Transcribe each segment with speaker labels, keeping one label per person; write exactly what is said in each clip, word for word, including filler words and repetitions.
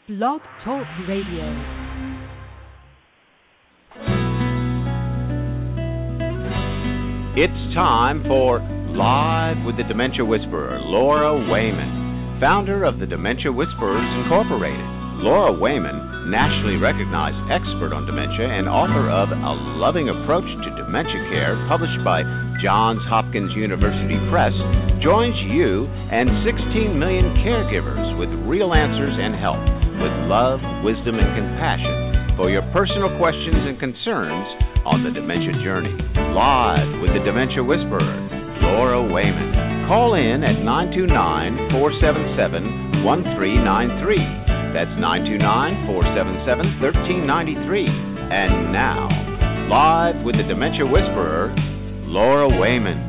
Speaker 1: Blog Talk Radio.
Speaker 2: It's time for Live with the Dementia Whisperer, Laura Wayman, founder of the Dementia Whisperers Incorporated. Laura Wayman, nationally recognized expert on dementia and author of A Loving Approach to Dementia Care, published by Johns Hopkins University Press, joins you and sixteen million caregivers with real answers and help, with love, wisdom, and compassion for your personal questions and concerns on the dementia journey. Live with the Dementia Whisperer, Laura Wayman. Call in at nine two nine, four seven seven, one three nine three. That's nine two nine, four seven seven, one three nine three. And now, live with the Dementia Whisperer, Laura Wayman.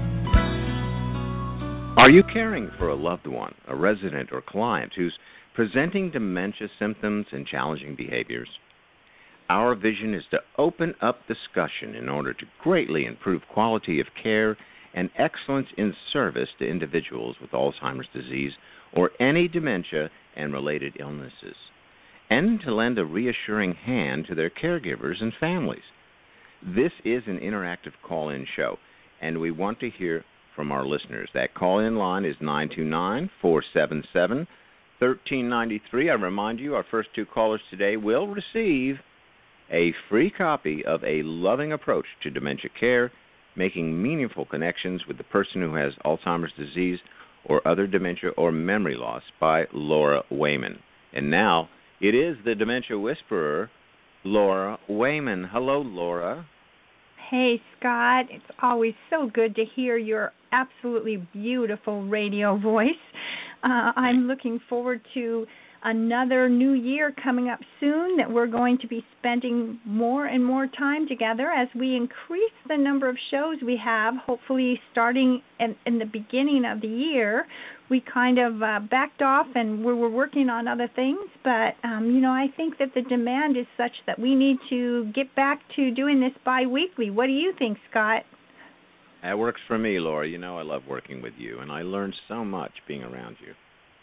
Speaker 2: Are you caring for a loved one, a resident or client who's presenting dementia symptoms and challenging behaviors? Our vision is to open up discussion in order to greatly improve quality of care and excellence in service to individuals with Alzheimer's disease or any dementia and related illnesses, and to lend a reassuring hand to their caregivers and families. This is an interactive call-in show, and we want to hear from our listeners. That call-in line is nine two nine, four seven seven, one three nine three. I remind you, our first two callers today will receive a free copy of A Loving Approach to Dementia Care, Making Meaningful Connections with the Person Who Has Alzheimer's Disease or Other Dementia or Memory Loss by Laura Wayman. And now, it is the Dementia Whisperer, Laura Wayman. Hello, Laura.
Speaker 3: Hey, Scott. It's always so good to hear your absolutely beautiful radio voice. Uh, I'm looking forward to another new year coming up soon that we're going to be spending more and more time together as we increase the number of shows we have, hopefully starting in, in the beginning of the year. We kind of uh, backed off and we were working on other things, but, um, you know, I think that the demand is such that we need to get back to doing this bi-weekly. What do you think, Scott?
Speaker 2: That works for me, Laura. You know I love working with you, and I learned so much being around you.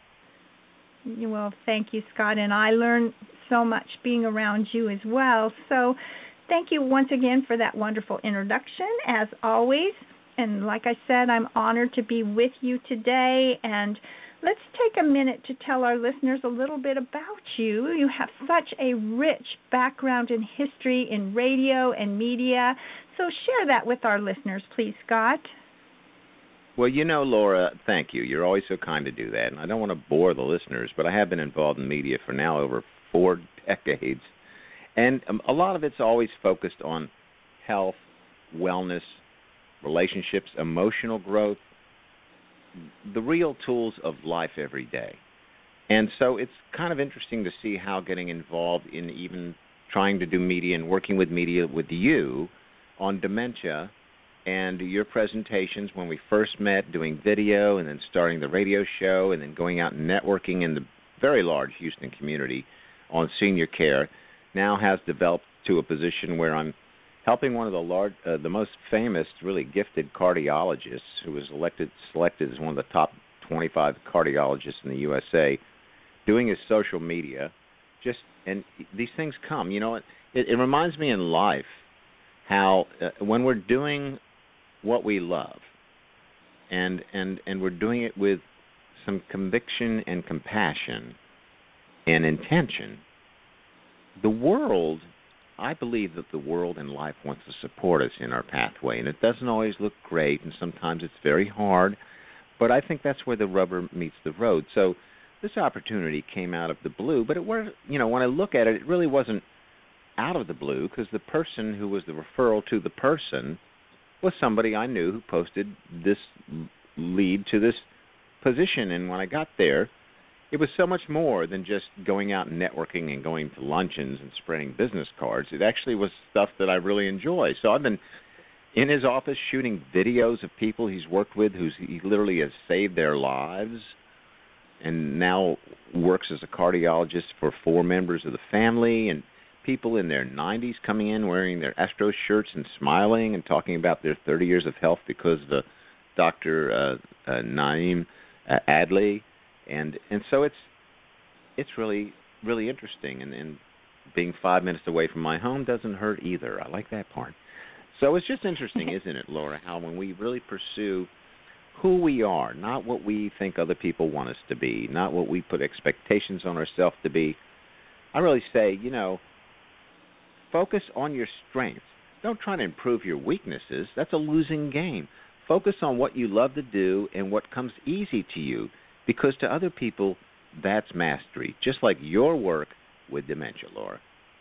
Speaker 3: Well, thank you, Scott, and I learned so much being around you as well. So thank you once again for that wonderful introduction, as always. And like I said, I'm honored to be with you today. And let's take a minute to tell our listeners a little bit about you. You have such a rich background in history in radio and media. So share that with our listeners, please, Scott.
Speaker 2: Well, you know, Laura, thank you. You're always so kind to do that. And I don't want to bore the listeners, but I have been involved in media for now over four decades. And um, a lot of it's always focused on health, wellness, relationships, emotional growth, the real tools of life every day. And so it's kind of interesting to see how getting involved in even trying to do media and working with media with you on dementia and your presentations when we first met, doing video and then starting the radio show and then going out and networking in the very large Houston community on senior care, now has developed to a position where I'm helping one of the large, uh, the most famous, really gifted cardiologists who was elected, selected as one of the top twenty-five cardiologists in the U S A, doing his social media. Just and these things come. You know, it, it reminds me in life how uh, when we're doing what we love, and and and we're doing it with some conviction and compassion and intention, the world, I believe that the world and life wants to support us in our pathway, and it doesn't always look great, and sometimes it's very hard, but I think that's where the rubber meets the road. So this opportunity came out of the blue, but it was, you know, when I look at it, it really wasn't out of the blue, because the person who was the referral to the person was somebody I knew who posted this lead to this position. And when I got there, it was so much more than just going out and networking and going to luncheons and spreading business cards. It actually was stuff that I really enjoy. So I've been in his office shooting videos of people he's worked with who he literally has saved their lives, and now works as a cardiologist for four members of the family, and people in their nineties coming in wearing their Astros shirts and smiling and talking about their thirty years of health because of Doctor Uh, uh, Naeem uh, Adley. And and so it's it's really really interesting, and, and being five minutes away from my home doesn't hurt either. I like that part. So it's just interesting, isn't it, Laura, how when we really pursue who we are, not what we think other people want us to be, not what we put expectations on ourselves to be. I really say, you know, focus on your strengths. Don't try to improve your weaknesses. That's a losing game. Focus on what you love to do and what comes easy to you, because to other people, that's mastery, just like your work with dementia, Laura.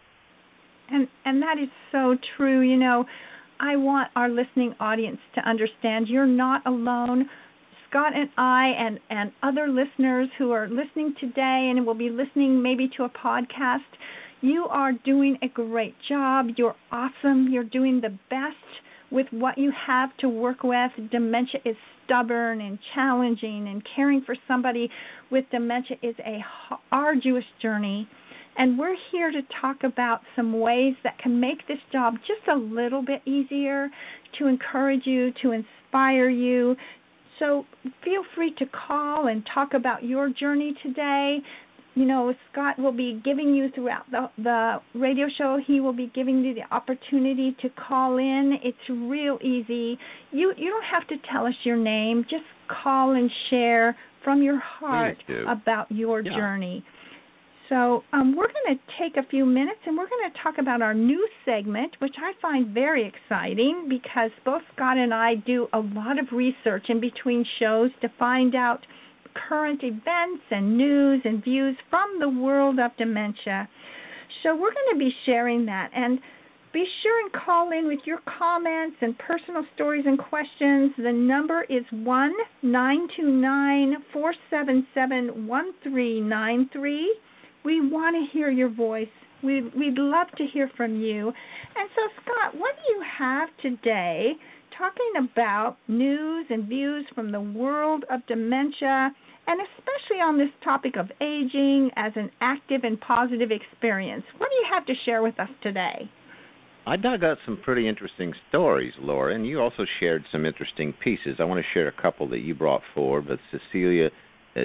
Speaker 3: And and that is so true. You know, I want our listening audience to understand you're not alone. Scott and I and, and other listeners who are listening today and will be listening maybe to a podcast, you are doing a great job. You're awesome. You're doing the best with what you have to work with. Dementia is stubborn and challenging, and caring for somebody with dementia is a arduous journey. And we're here to talk about some ways that can make this job just a little bit easier, to encourage you, to inspire you. So feel free to call and talk about your journey today. You know, Scott will be giving you throughout the, the radio show, he will be giving you the opportunity to call in. It's real easy. You you don't have to tell us your name. Just call and share from your heart about your yeah. journey. So um, we're going to take a few minutes and we're going to talk about our new segment, which I find very exciting because both Scott and I do a lot of research in between shows to find out current events and news and views from the world of dementia. So we're going to be sharing that. And be sure and call in with your comments and personal stories and questions. The number is one nine two nine, four seven seven, one three nine three. We want to hear your voice. We'd, we'd love to hear from you. And so, Scott, what do you have today talking about news and views from the world of dementia, and especially on this topic of aging as an active and positive experience? What do you have to share with us today?
Speaker 2: I dug out some pretty interesting stories, Laura, and you also shared some interesting pieces. I want to share a couple that you brought forward, but Cecilia uh,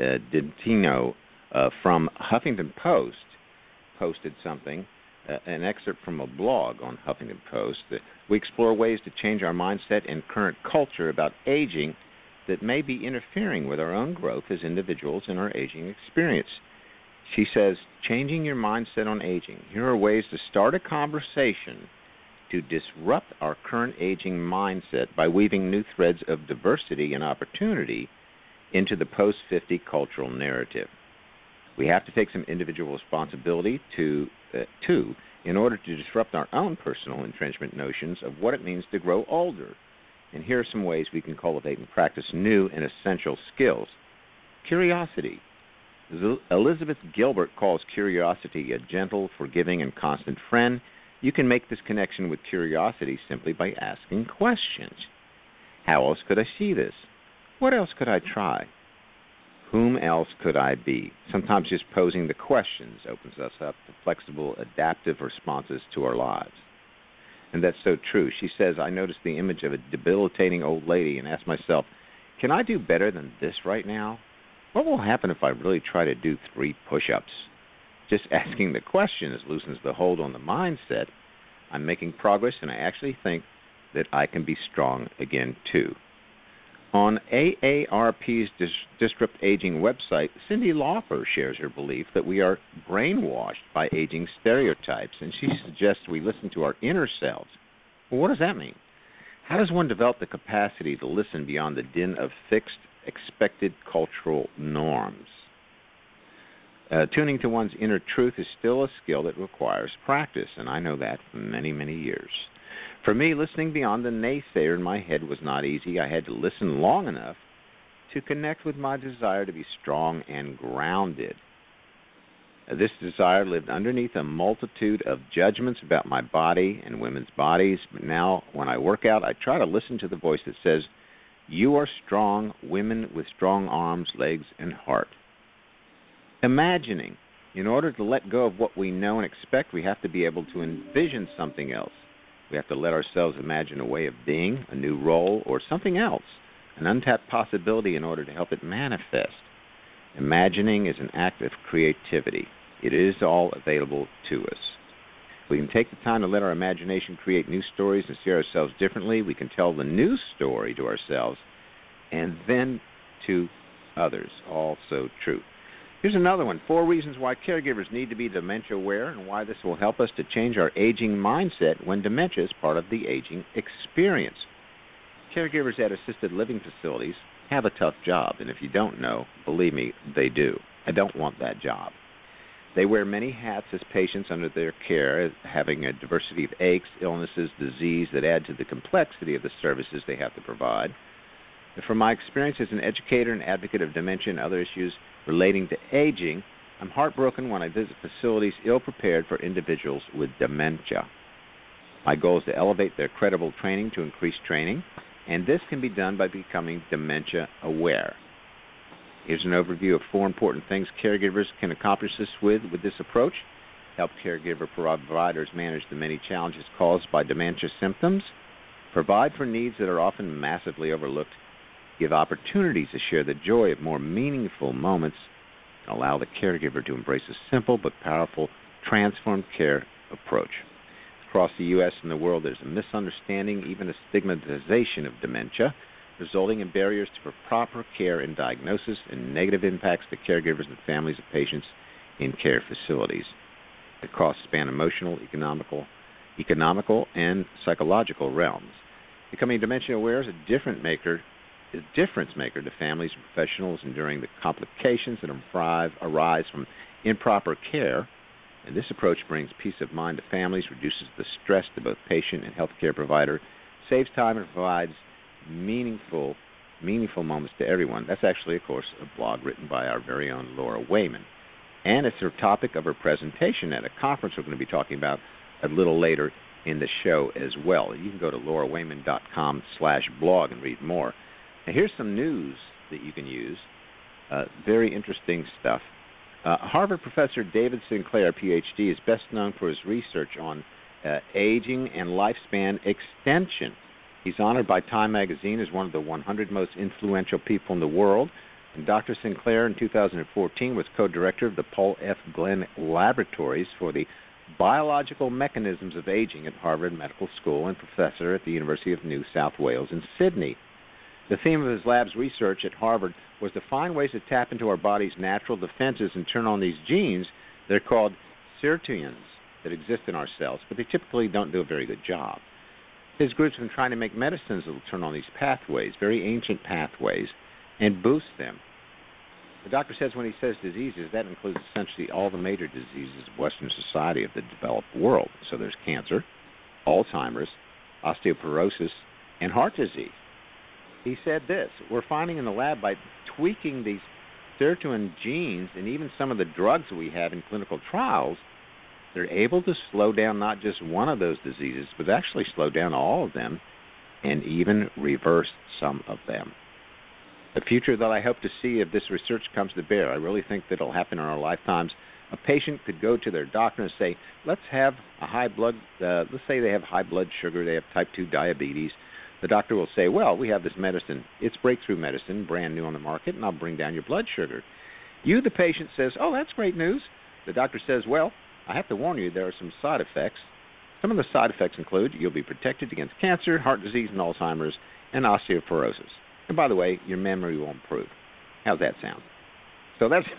Speaker 2: Dentino uh, from Huffington Post posted something, uh, an excerpt from a blog on Huffington Post. That we explore ways to change our mindset and current culture about aging that may be interfering with our own growth as individuals in our aging experience. She says, changing your mindset on aging. Here are ways to start a conversation to disrupt our current aging mindset by weaving new threads of diversity and opportunity into the post fifty cultural narrative. We have to take some individual responsibility to, uh, too, in order to disrupt our own personal entrenchment notions of what it means to grow older. And here are some ways we can cultivate and practice new and essential skills. Curiosity. Elizabeth Gilbert calls curiosity a gentle, forgiving, and constant friend. You can make this connection with curiosity simply by asking questions. How else could I see this? What else could I try? Whom else could I be? Sometimes just posing the questions opens us up to flexible, adaptive responses to our lives. And that's so true. She says, I noticed the image of a debilitating old lady and asked myself, can I do better than this right now? What will happen if I really try to do three push-ups? Just asking the questions loosens the hold on the mindset. I'm making progress, and I actually think that I can be strong again, too. On A A R P's Dis- Disrupt Aging website, Cindy Lauper shares her belief that we are brainwashed by aging stereotypes, and she suggests we listen to our inner selves. Well, what does that mean? How does one develop the capacity to listen beyond the din of fixed, expected cultural norms? Uh, tuning to one's inner truth is still a skill that requires practice, and I know that from many, many years. For me, listening beyond the naysayer in my head was not easy. I had to listen long enough to connect with my desire to be strong and grounded. Uh, this desire lived underneath a multitude of judgments about my body and women's bodies, but now when I work out, I try to listen to the voice that says, you are strong, women with strong arms, legs, and heart. Imagining. In order to let go of what we know and expect, we have to be able to envision something else. We have to let ourselves imagine a way of being, a new role, or something else, an untapped possibility in order to help it manifest. Imagining is an act of creativity. It is all available to us. We can take the time to let our imagination create new stories and see ourselves differently. We can tell the new story to ourselves and then to others. Also true. Here's another one. Four reasons why caregivers need to be dementia aware and why this will help us to change our aging mindset when dementia is part of the aging experience. Caregivers at assisted living facilities have a tough job, and if you don't know, believe me, they do. I don't want that job. They wear many hats as patients under their care, having a diversity of aches, illnesses, disease that add to the complexity of the services they have to provide. And from my experience as an educator and advocate of dementia and other issues relating to aging, I'm heartbroken when I visit facilities ill-prepared for individuals with dementia. My goal is to elevate their credible training to increase training, and this can be done by becoming dementia aware. Here's an overview of four important things caregivers can accomplish this with with this approach. Help caregiver providers manage the many challenges caused by dementia symptoms. Provide for needs that are often massively overlooked. Give opportunities to share the joy of more meaningful moments. And allow the caregiver to embrace a simple but powerful transformed care approach. Across the U S and the world, there's a misunderstanding, even a stigmatization of dementia, resulting in barriers to proper care and diagnosis and negative impacts to caregivers and families of patients in care facilities. The costs span emotional, economical, economical, and psychological realms. Becoming dementia aware is a different maker, is a difference maker to families and professionals enduring the complications that arise from improper care. And this approach brings peace of mind to families, reduces the stress to both patient and healthcare provider, saves time, and provides meaningful meaningful moments to everyone. That's actually, of course, a blog written by our very own Laura Wayman. And it's the topic of her presentation at a conference we're going to be talking about a little later in the show as well. You can go to laura wayman dot com slash blog and read more. Now, here's some news that you can use. Uh, very interesting stuff. Uh, Harvard professor David Sinclair, P H D, is best known for his research on uh, aging and lifespan extension. He's honored by Time magazine as one of the one hundred most influential people in the world. And Doctor Sinclair, in two thousand fourteen, was co-director of the Paul F. Glenn Laboratories for the Biological Mechanisms of Aging at Harvard Medical School and professor at the University of New South Wales in Sydney. The theme of his lab's research at Harvard was to find ways to tap into our body's natural defenses and turn on these genes. They're called sirtuins that exist in our cells, but they typically don't do a very good job. His group's been trying to make medicines that will turn on these pathways, very ancient pathways, and boost them. The doctor says when he says diseases, that includes essentially all the major diseases of Western society of the developed world. So there's cancer, Alzheimer's, osteoporosis, and heart disease. He said this, we're finding in the lab by tweaking these sirtuin genes and even some of the drugs we have in clinical trials, they're able to slow down not just one of those diseases, but actually slow down all of them and even reverse some of them. The future that I hope to see if this research comes to bear, I really think that it'll happen in our lifetimes. A patient could go to their doctor and say, let's have a high blood, uh, let's say they have high blood sugar, they have type two diabetes. The doctor will say, well, we have this medicine. It's breakthrough medicine, brand new on the market, and I'll bring down your blood sugar. You, the patient, says, oh, that's great news. The doctor says, well, I have to warn you, there are some side effects. Some of the side effects include you'll be protected against cancer, heart disease, and Alzheimer's, and osteoporosis. And by the way, your memory will improve. How's that sound? So that's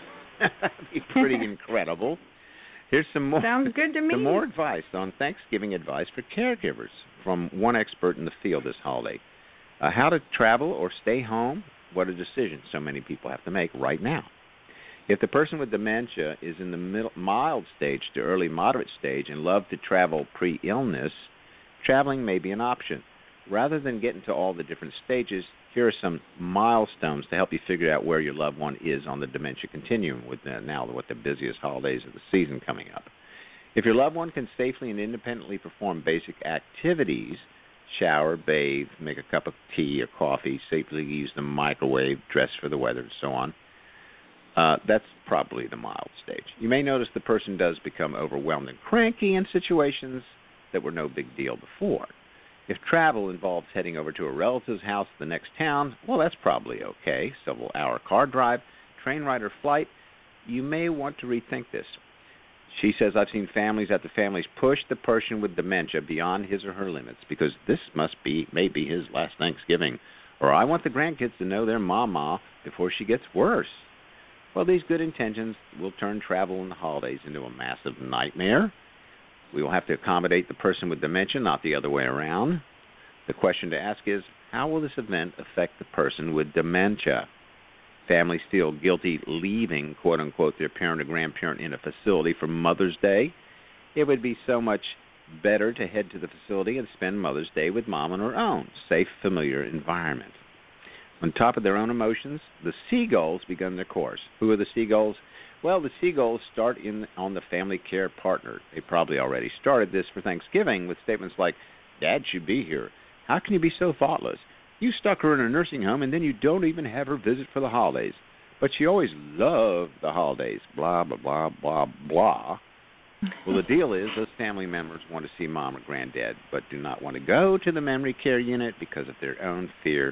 Speaker 2: pretty incredible. Here's some more.
Speaker 3: Sounds good to me.
Speaker 2: Some more advice on Thanksgiving advice for caregivers from one expert in the field this holiday. Uh, how to travel or stay home, what a decision so many people have to make right now. If the person with dementia is in the middle, mild stage to early moderate stage and love to travel pre-illness, traveling may be an option. Rather than get into all the different stages, here are some milestones to help you figure out where your loved one is on the dementia continuum with uh, now what the busiest holidays of the season coming up. If your loved one can safely and independently perform basic activities, shower, bathe, make a cup of tea or coffee, safely use the microwave, dress for the weather, and so on, uh, that's probably the mild stage. You may notice the person does become overwhelmed and cranky in situations that were no big deal before. If travel involves heading over to a relative's house in the next town, well, that's probably okay. Several hour car drive, train ride, or flight, you may want to rethink this. She says, I've seen families after families push the person with dementia beyond his or her limits because this must be maybe his last Thanksgiving, or I want the grandkids to know their mama before she gets worse. Well, these good intentions will turn travel and the holidays into a massive nightmare. We will have to accommodate the person with dementia, not the other way around. The question to ask is, how will this event affect the person with dementia? Families feel guilty leaving, quote-unquote, their parent or grandparent in a facility for Mother's Day. It would be so much better to head to the facility and spend Mother's Day with Mom in her own safe, familiar environment. On top of their own emotions, the seagulls begun their course. Who are the seagulls? Well, the seagulls start in on the family care partner. They probably already started this for Thanksgiving with statements like, Dad should be here. How can you be so thoughtless? You stuck her in a nursing home, and then you don't even have her visit for the holidays. But she always loved the holidays, blah, blah, blah, blah, blah. Well, the deal is those family members want to see Mom or Granddad, but do not want to go to the memory care unit because of their own fear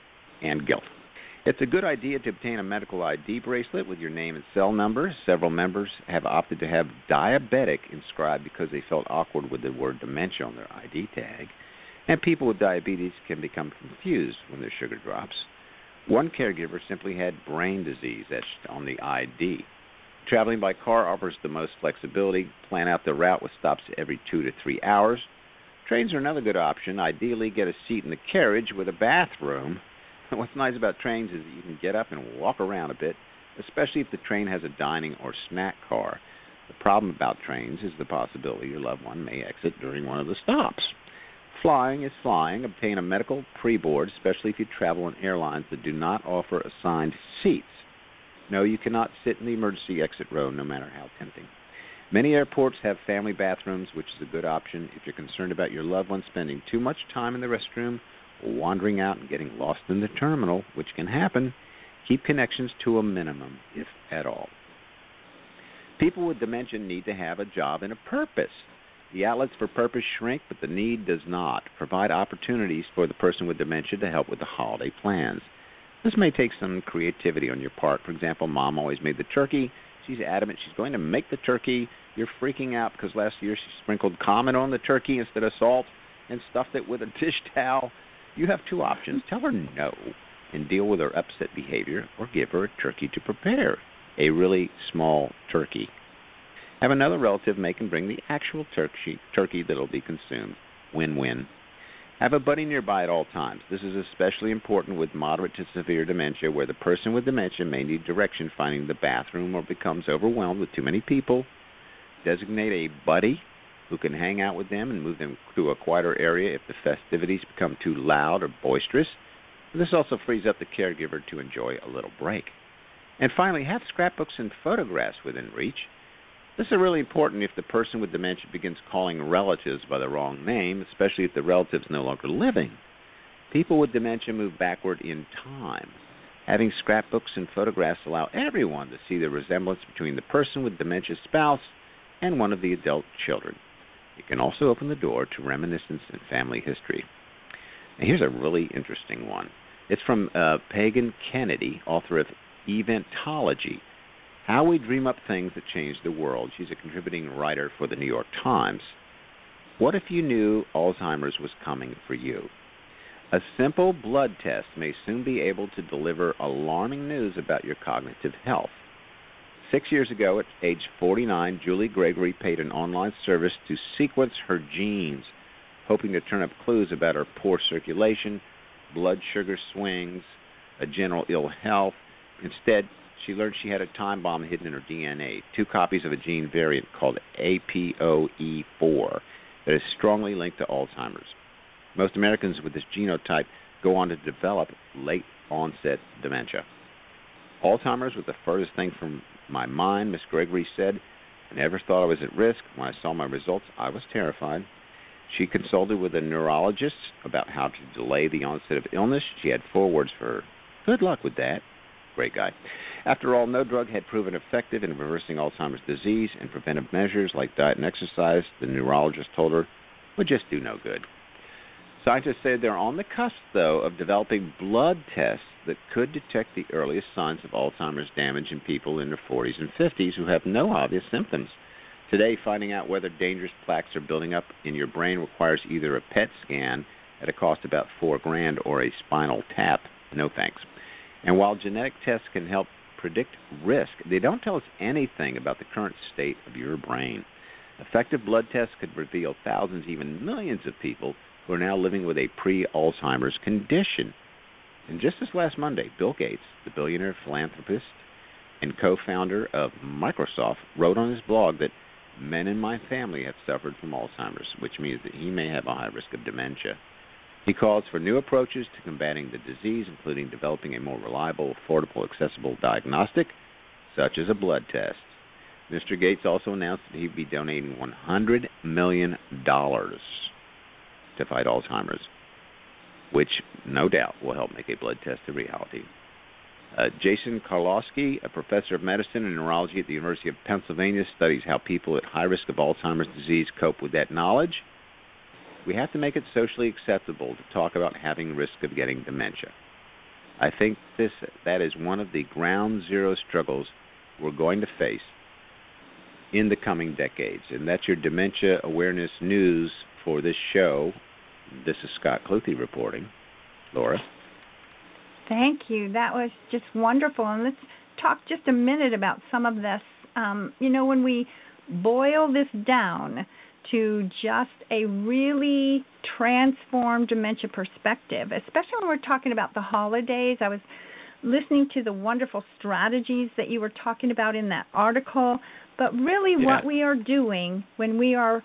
Speaker 2: and guilt. It's a good idea to obtain a medical I D bracelet with your name and cell number. Several members have opted to have diabetic inscribed because they felt awkward with the word dementia on their I D tag. And people with diabetes can become confused when their sugar drops. One caregiver simply had brain disease etched on the I D. Traveling by car offers the most flexibility. Plan out the route with stops every two to three hours. Trains are another good option. Ideally, get a seat in the carriage with a bathroom. What's nice about trains is that you can get up and walk around a bit, especially if the train has a dining or snack car. The problem about trains is the possibility your loved one may exit during one of the stops. Flying is flying. Obtain a medical pre-board, especially if you travel on airlines that do not offer assigned seats. No, you cannot sit in the emergency exit row, no matter how tempting. Many airports have family bathrooms, which is a good option if you're concerned about your loved one spending too much time in the restroom or wandering out and getting lost in the terminal, which can happen. Keep connections to a minimum, if at all. People with dementia need to have a job and a purpose. The outlets for purpose shrink, but the need does not. Provide opportunities for the person with dementia to help with the holiday plans. This may take some creativity on your part. For example, Mom always made the turkey. She's adamant she's going to make the turkey. You're freaking out because last year she sprinkled Comet on the turkey instead of salt and stuffed it with a dish towel. You have two options. Tell her no and deal with her upset behavior, or give her a turkey to prepare, a really small turkey. Have another relative make and bring the actual turkey, turkey that will be consumed. Win-win. Have a buddy nearby at all times. This is especially important with moderate to severe dementia, where the person with dementia may need direction finding the bathroom or becomes overwhelmed with too many people. Designate a buddy who can hang out with them and move them to a quieter area if the festivities become too loud or boisterous. This also frees up the caregiver to enjoy a little break. And finally, have scrapbooks and photographs within reach. This is really important if the person with dementia begins calling relatives by the wrong name, especially if the relative is no longer living. People with dementia move backward in time. Having scrapbooks and photographs allow everyone to see the resemblance between the person with dementia's spouse and one of the adult children. It can also open the door to reminiscence and family history. Now, here's a really interesting one. It's from uh, Pagan Kennedy, author of Eventology, How We Dream Up Things That Change the World. She's a contributing writer for the New York Times. What if you knew Alzheimer's was coming for you? A simple blood test may soon be able to deliver alarming news about your cognitive health. Six years ago, at age forty-nine, Julie Gregory paid an online service to sequence her genes, hoping to turn up clues about her poor circulation, blood sugar swings, a general ill health. Instead, she learned she had a time bomb hidden in her D N A, two copies of a gene variant called A P O E four that is strongly linked to Alzheimer's. Most Americans with this genotype go on to develop late-onset dementia. Alzheimer's was the furthest thing from my mind, Miss Gregory said. I never thought I was at risk. When I saw my results, I was terrified. She consulted with a neurologist about how to delay the onset of illness. She had four words for her. Good luck with that. Great guy. After all, no drug had proven effective in reversing Alzheimer's disease, and preventive measures like diet and exercise, the neurologist told her, would just do no good. Scientists say they're on the cusp, though, of developing blood tests that could detect the earliest signs of Alzheimer's damage in people in their forties and fifties who have no obvious symptoms. Today, finding out whether dangerous plaques are building up in your brain requires either a P E T scan at a cost about four grand or a spinal tap. No thanks. And while genetic tests can help predict risk, they don't tell us anything about the current state of your brain. Effective blood tests could reveal thousands, even millions of people who are now living with a pre-Alzheimer's condition. And just this last Monday, Bill Gates, the billionaire philanthropist and co-founder of Microsoft, wrote on his blog that men in my family have suffered from Alzheimer's, which means that he may have a high risk of dementia. He calls for new approaches to combating the disease, including developing a more reliable, affordable, accessible diagnostic, such as a blood test. Mister Gates also announced that he'd be donating one hundred million dollars to fight Alzheimer's, which no doubt will help make a blood test a reality. Uh, Jason Karlowski, a professor of medicine and neurology at the University of Pennsylvania, studies how people at high risk of Alzheimer's disease cope with that knowledge. We have to make it socially acceptable to talk about having risk of getting dementia. I think this that is one of the ground zero struggles we're going to face in the coming decades, and that's your Dementia Awareness News for this show. This is Scott Cluthe reporting. Laura?
Speaker 3: Thank you. That was just wonderful. And let's talk just a minute about some of this. Um, you know, when we boil this down to just a really transformed dementia perspective, especially when we're talking about the holidays. I was listening to the wonderful strategies that you were talking about in that article, but really yeah. what we are doing when we are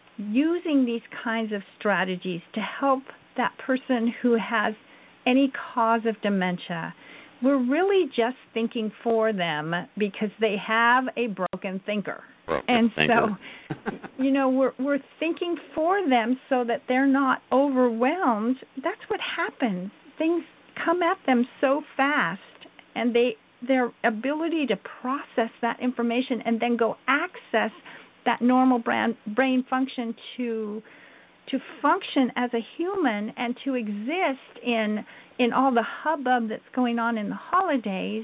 Speaker 3: using these kinds of strategies to help that person who has any cause of dementia, we're really just thinking for them because they have a broken thinker.
Speaker 2: Broken
Speaker 3: and
Speaker 2: thinker.
Speaker 3: so, you know, we're we're thinking for them so that they're not overwhelmed. That's what happens. Things come at them so fast, and they their ability to process that information and then go access that normal brain brain function to to function as a human and to exist in in all the hubbub that's going on in the holidays.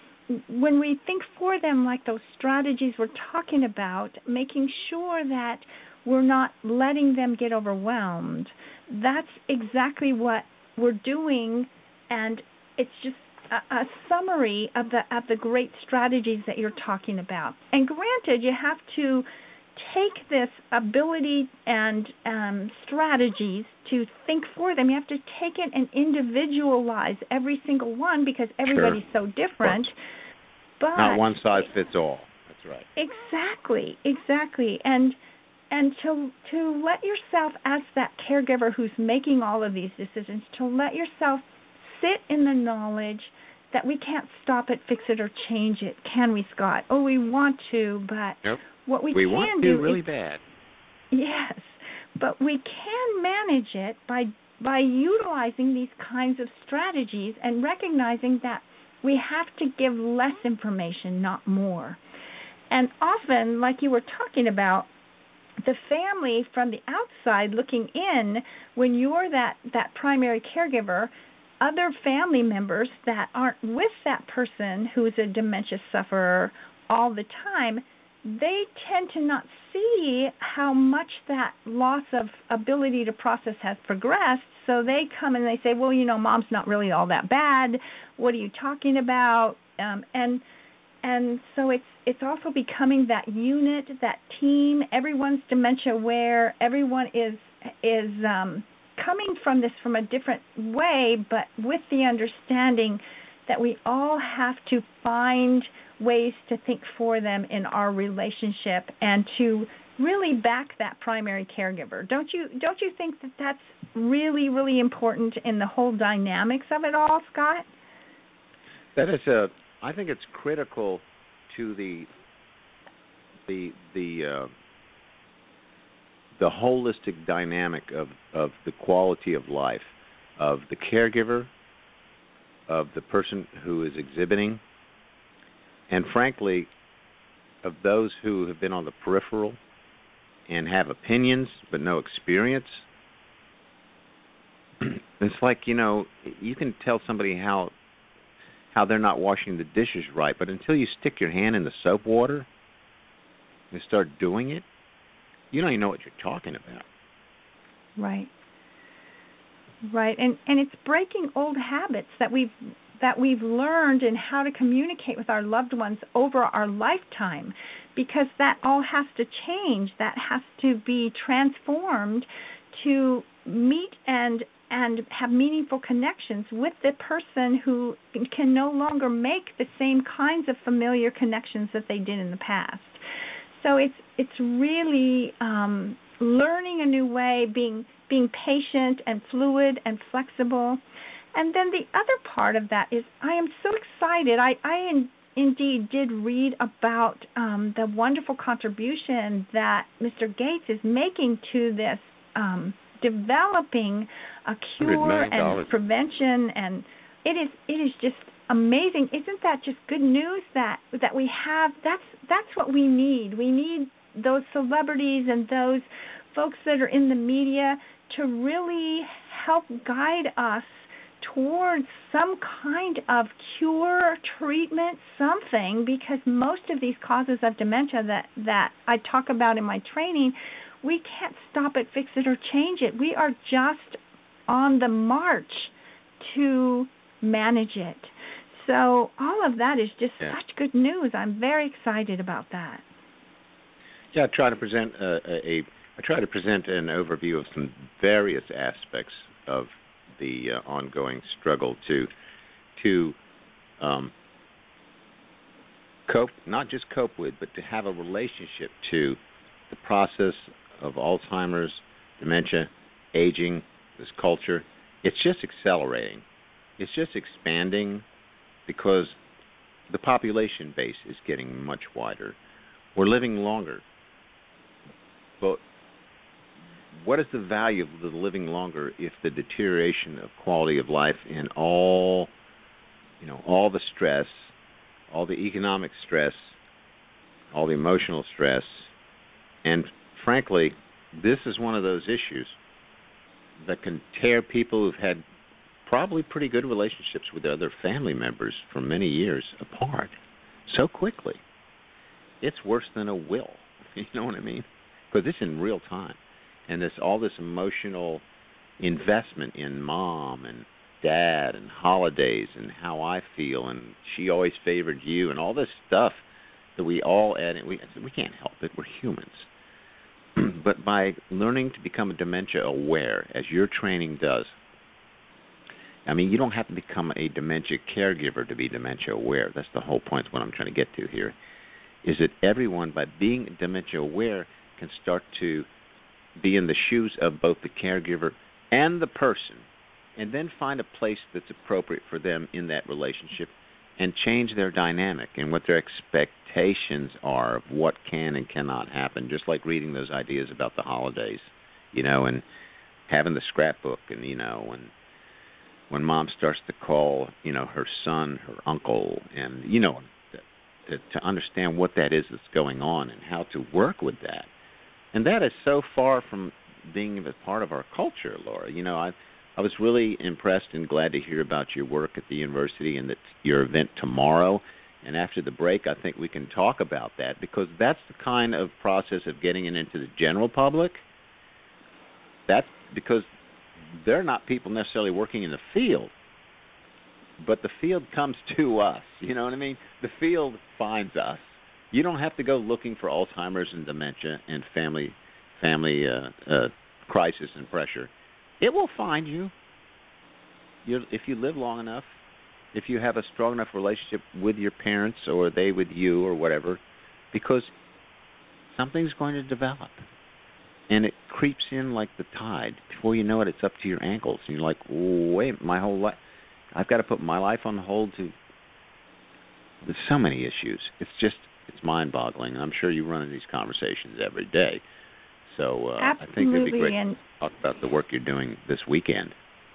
Speaker 3: When we think for them like those strategies we're talking about, making sure that we're not letting them get overwhelmed, that's exactly what we're doing, and it's just a, a summary of the of the great strategies that you're talking about. And granted, you have to take this ability and um, strategies to think for them. You have to take it and individualize every single one because everybody's
Speaker 2: sure.
Speaker 3: so different. But
Speaker 2: not one size fits all. That's right.
Speaker 3: Exactly, exactly. And and to to let yourself, as that caregiver who's making all of these decisions, to let yourself sit in the knowledge that we can't stop it, fix it, or change it, can we, Scott? Oh, we want to, but
Speaker 2: nope.
Speaker 3: what we,
Speaker 2: we
Speaker 3: can
Speaker 2: want
Speaker 3: do
Speaker 2: to really
Speaker 3: is,
Speaker 2: bad.
Speaker 3: Yes, but we can manage it by by utilizing these kinds of strategies and recognizing that we have to give less information, not more. And often, like you were talking about, the family from the outside looking in, when you're that, that primary caregiver, other family members that aren't with that person who is a dementia sufferer all the time, they tend to not see how much that loss of ability to process has progressed. So they come and they say, well, you know, mom's not really all that bad. What are you talking about? Um, and and so it's it's also becoming that unit, that team. Everyone's dementia aware. Everyone is is um, coming from this from a different way, but with the understanding that we all have to find ways to think for them in our relationship and to really back that primary caregiver. Don't you don't you think that that's really, really important in the whole dynamics of it all, Scott?
Speaker 2: That is a. I think it's critical to the the the uh, the holistic dynamic of, of the quality of life of the caregiver, of the person who is exhibiting, and frankly, of those who have been on the peripheral and have opinions but no experience. It's like, you know, you can tell somebody how how they're not washing the dishes right, but until you stick your hand in the soap water, and start doing it, you don't even know what you're talking about.
Speaker 3: Right. Right. And and it's breaking old habits that we've that we've learned in how to communicate with our loved ones over our lifetime, because that all has to change. That has to be transformed to meet and and have meaningful connections with the person who can no longer make the same kinds of familiar connections that they did in the past. So it's it's really um, learning a new way, being being patient and fluid and flexible. And then the other part of that is I am so excited. I, I in, indeed did read about um, the wonderful contribution that Mister Gates is making to this, um, developing a cure and prevention. And it is it is just amazing. Isn't that just good news that that we have? That's that's what we need. We need those celebrities and those folks that are in the media to really help guide us towards some kind of cure, treatment, something, because most of these causes of dementia that, that I talk about in my training, we can't stop it, fix it, or change it. We are just on the march to manage it. So all of that is just yeah. such good news. I'm very excited about that.
Speaker 2: Yeah, I try to present a, a I try to present an overview of some various aspects of the uh, ongoing struggle to to um, cope, not just cope with, but to have a relationship to the process of Alzheimer's, dementia, aging, this culture. It's just accelerating. It's just expanding because the population base is getting much wider. We're living longer. But what is the value of the living longer if the deterioration of quality of life and all, you know, all the stress, all the economic stress, all the emotional stress, and frankly, this is one of those issues that can tear people who've had probably pretty good relationships with their other family members for many years apart so quickly. It's worse than a will. You know what I mean? Because it's in real time. And this all this emotional investment in mom and dad and holidays and how I feel and she always favored you and all this stuff that we all add in. We, we can't help it. We're humans. But by learning to become dementia aware, as your training does, I mean, you don't have to become a dementia caregiver to be dementia aware. That's the whole point, what I'm trying to get to here, is that everyone, by being dementia aware, can start to be in the shoes of both the caregiver and the person, and then find a place that's appropriate for them in that relationship and change their dynamic and what their expectations are of what can and cannot happen, just like reading those ideas about the holidays, you know, and having the scrapbook, and, you know, and when mom starts to call, you know, her son, her uncle, and, you know, to, to understand what that is that's going on and how to work with that. And that is so far from being a part of our culture, Laura. You know, I I was really impressed and glad to hear about your work at the university and that your event tomorrow. And after the break, I think we can talk about that, because that's the kind of process of getting it into the general public. That's because they're not people necessarily working in the field, but the field comes to us. You know what I mean? The field finds us. You don't have to go looking for Alzheimer's and dementia and family family uh, uh, crisis and pressure. It will find you. You're, if you live long enough, if you have a strong enough relationship with your parents or they with you or whatever, because something's going to develop. And it creeps in like the tide. Before you know it, it's up to your ankles. And you're like, wait, my whole life, I've got to put my life on hold to, there's so many issues. It's just, it's mind-boggling. I'm sure you run into these conversations every day. So uh, I think it'd be great
Speaker 3: and,
Speaker 2: to talk about the work you're doing this weekend.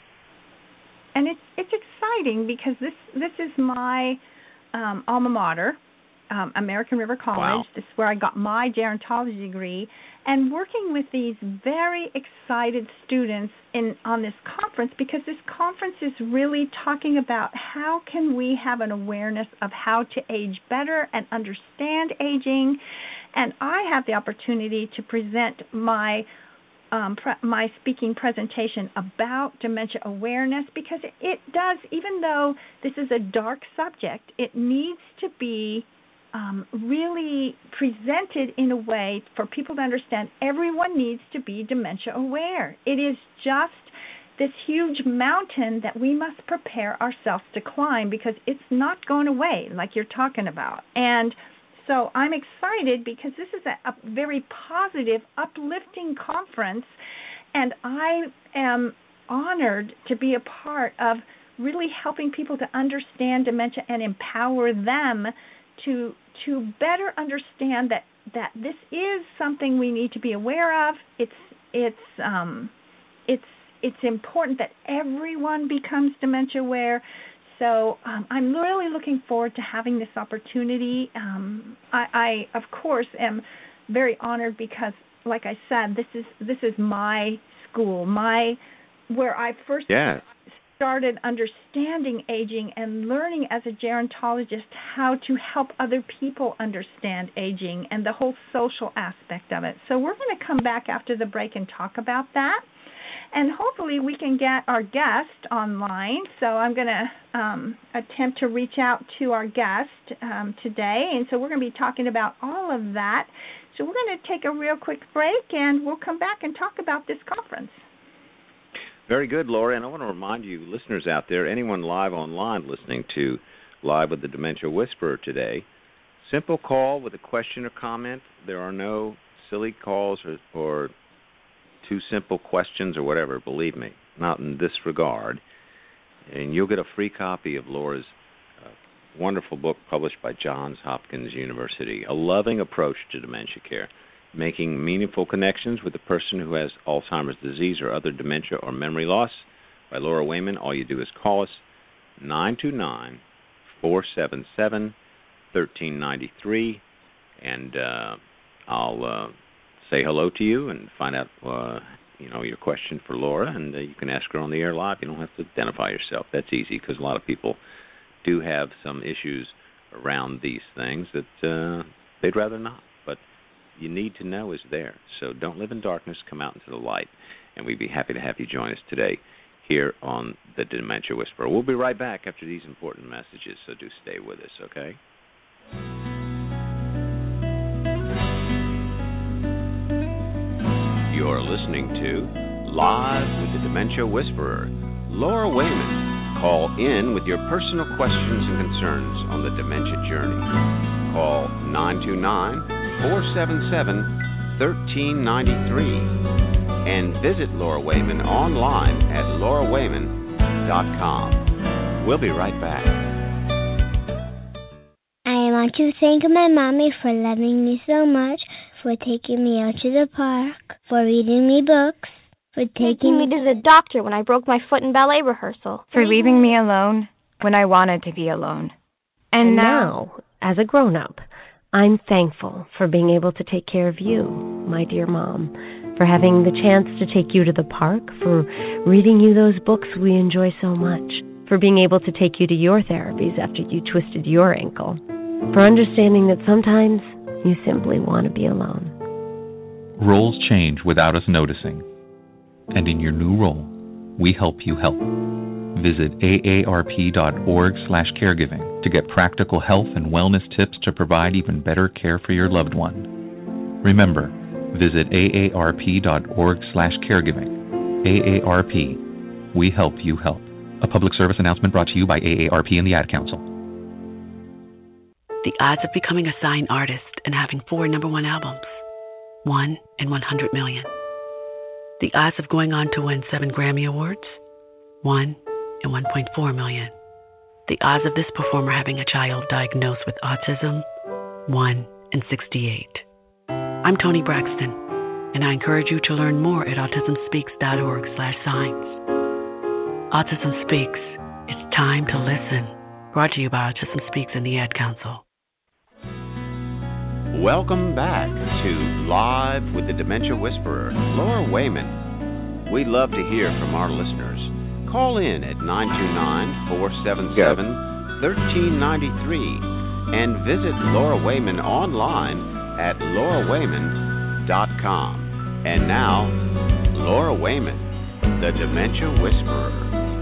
Speaker 3: And it's it's exciting because this this is my um, alma mater, um, American River College.
Speaker 2: Wow.
Speaker 3: This is where I got my gerontology degree. And working with these very excited students in on this conference, because this conference is really talking about how can we have an awareness of how to age better and understand aging, And I have the opportunity to present my um, pre- my speaking presentation about dementia awareness, because it, it does, even though this is a dark subject, it needs to be um, really presented in a way for people to understand everyone needs to be dementia aware. It is just this huge mountain that we must prepare ourselves to climb, because it's not going away like you're talking about. And so I'm excited because this is a, a very positive, uplifting conference, and I am honored to be a part of really helping people to understand dementia and empower them to to better understand that, that this is something we need to be aware of. It's it's um it's it's important that everyone becomes dementia aware. So um, I'm really looking forward to having this opportunity. Um, I, I, of course, am very honored because, like I said, this is this is my school, my where I first
Speaker 2: yeah.
Speaker 3: started understanding aging and learning as a gerontologist how to help other people understand aging and the whole social aspect of it. So we're going to come back after the break and talk about that. And hopefully we can get our guest online. So I'm going to um, attempt to reach out to our guest um, today. And so we're going to be talking about all of that. So we're going to take a real quick break, and we'll come back and talk about this conference.
Speaker 2: Very good, Laura. And I want to remind you, listeners out there, anyone live online listening to Live with the Dementia Whisperer today, simple call with a question or comment. There are no silly calls or, or too simple questions or whatever, believe me, not in this regard. And you'll get a free copy of Laura's uh, wonderful book published by Johns Hopkins University, A Loving Approach to Dementia Care, Making Meaningful Connections with a Person Who Has Alzheimer's Disease or Other Dementia or Memory Loss, by Laura Wayman. All you do is call us, nine two nine, four seven seven, one three nine three, and uh, I'll... Uh, say hello to you and find out, uh, you know, your question for Laura, and uh, you can ask her on the air live. You don't have to identify yourself. That's easy because a lot of people do have some issues around these things that uh, they'd rather not. But you need to know is there. So don't live in darkness. Come out into the light, and we'd be happy to have you join us today here on the Dementia Whisperer. We'll be right back after these important messages, so do stay with us, okay? You're listening to Live with the Dementia Whisperer, Laura Wayman. Call in with your personal questions and concerns on the dementia journey. Call nine two nine, four seven seven, one three nine three and visit Laura Wayman online at laura wayman dot com. We'll be right back.
Speaker 4: I want to thank my mommy for loving me so much, for taking me out to the park, for reading me books, for taking,
Speaker 5: taking me to the doctor when I broke my foot in ballet rehearsal,
Speaker 6: for leaving me alone when I wanted to be alone. And,
Speaker 7: and
Speaker 6: now,
Speaker 7: now, as a grown-up, I'm thankful for being able to take care of you, my dear Mom, for having the chance to take you to the park, for reading you those books we enjoy so much, for being able to take you to your therapies after you twisted your ankle, for understanding that sometimes you simply want to be alone.
Speaker 8: Roles change without us noticing. And in your new role, we help you help. Visit A A R P dot org slash caregiving to get practical health and wellness tips to provide even better care for your loved one. Remember, visit A A R P dot org slash caregiving. A A R P. We help you help. A public service announcement brought to you by A A R P and the Ad Council.
Speaker 9: The odds of becoming a sign artist and having four number one albums. One in one hundred million. The odds of going on to win seven Grammy Awards. One in one point four million. The odds of this performer having a child diagnosed with autism. One in sixty-eight. I'm Toni Braxton, and I encourage you to learn more at autism speaks dot org slash signs. Autism Speaks. It's time to listen. Brought to you by Autism Speaks and the Ad Council.
Speaker 2: Welcome back to Live with the Dementia Whisperer, Laura Wayman. We'd love to hear from our listeners. Call in at nine two nine, four seven seven, one three nine three and visit Laura Wayman online at laura wayman dot com. And now, Laura Wayman, the Dementia Whisperer.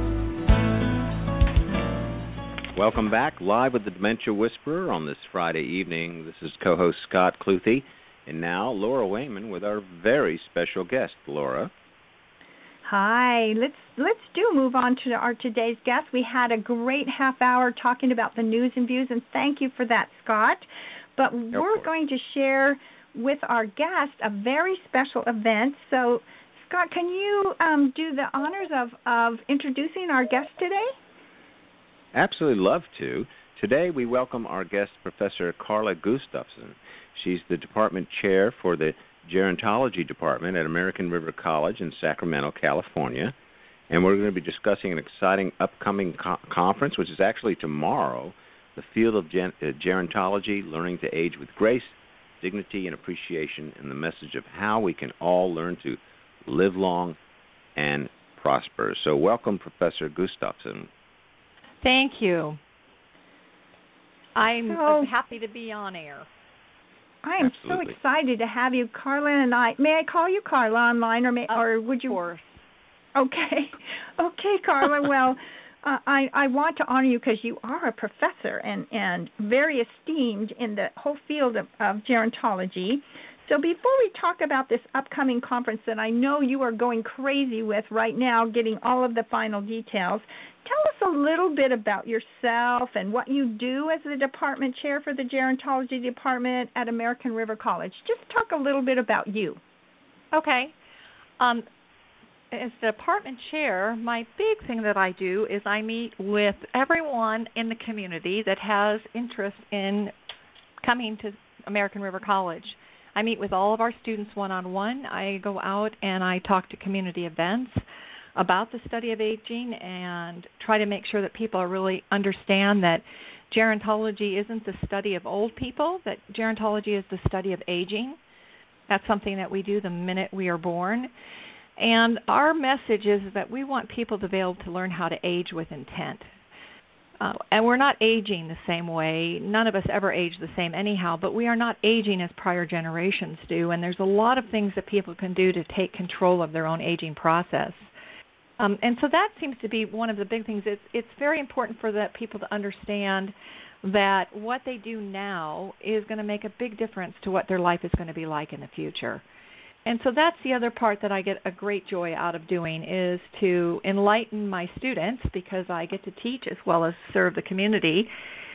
Speaker 2: Welcome back, live with the Dementia Whisperer on this Friday evening. This is co-host Scott Cluthe, and now Laura Wayman with our very special guest, Laura.
Speaker 3: Hi, let's let's do move on to our today's guest. We had a great half hour talking about the news and views, and thank you for that, Scott. But
Speaker 2: No
Speaker 3: we're
Speaker 2: problem.
Speaker 3: going to share with our guest a very special event. So, Scott, can you um, do the honors of, of introducing our guest today?
Speaker 2: Absolutely love to. Today we welcome our guest, Professor Carla Gustafson. She's the department chair for the Gerontology Department at American River College in Sacramento, California. And we're going to be discussing an exciting upcoming co- conference, which is actually tomorrow, the Field of Gen- uh, Gerontology, Learning to Age with Grace, Dignity and Appreciation, and the message of how we can all learn to live long and prosper. So welcome, Professor Gustafson.
Speaker 10: Thank you. I'm
Speaker 3: So-
Speaker 10: happy to be on air.
Speaker 3: I am
Speaker 2: Absolutely.
Speaker 3: so excited to have you, Carla, and I. May I call you Carla online, or may, or would you?
Speaker 10: Of course.
Speaker 3: Okay, okay, Carla. Well, uh, I I want to honor you because you are a professor and and very esteemed in the whole field of, of gerontology. So before we talk about this upcoming conference that I know you are going crazy with right now, getting all of the final details, tell us a little bit about yourself and what you do as the department chair for the Gerontology Department at American River College. Just talk a little bit about you.
Speaker 10: Okay. Um, as the department chair, my big thing that I do is I meet with everyone in the community that has interest in coming to American River College. I meet with all of our students one-on-one. I go out and I talk to community events about the study of aging and try to make sure that people really understand that gerontology isn't the study of old people, that gerontology is the study of aging. That's something that we do the minute we are born. And our message is that we want people to be able to learn how to age with intent. Uh, and we're not aging the same way. None of us ever age the same anyhow, but we are not aging as prior generations do. And there's a lot of things that people can do to take control of their own aging process. Um, and so that seems to be one of the big things. It's, it's very important for the people to understand that what they do now is going to make a big difference to what their life is going to be like in the future. And so that's the other part that I get a great joy out of doing, is to enlighten my students, because I get to teach as well as serve the community,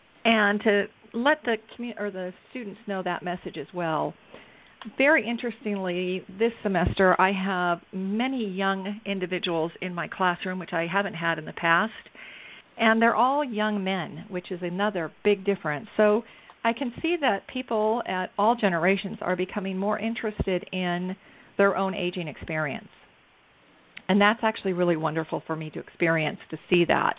Speaker 10: and to let the commu- or the students know that message as well. Very interestingly, this semester I have many young individuals in my classroom, which I haven't had in the past, and they're all young men, which is another big difference. So I can see that people at all generations are becoming more interested in their own aging experience. And that's actually really wonderful for me to experience, to see that.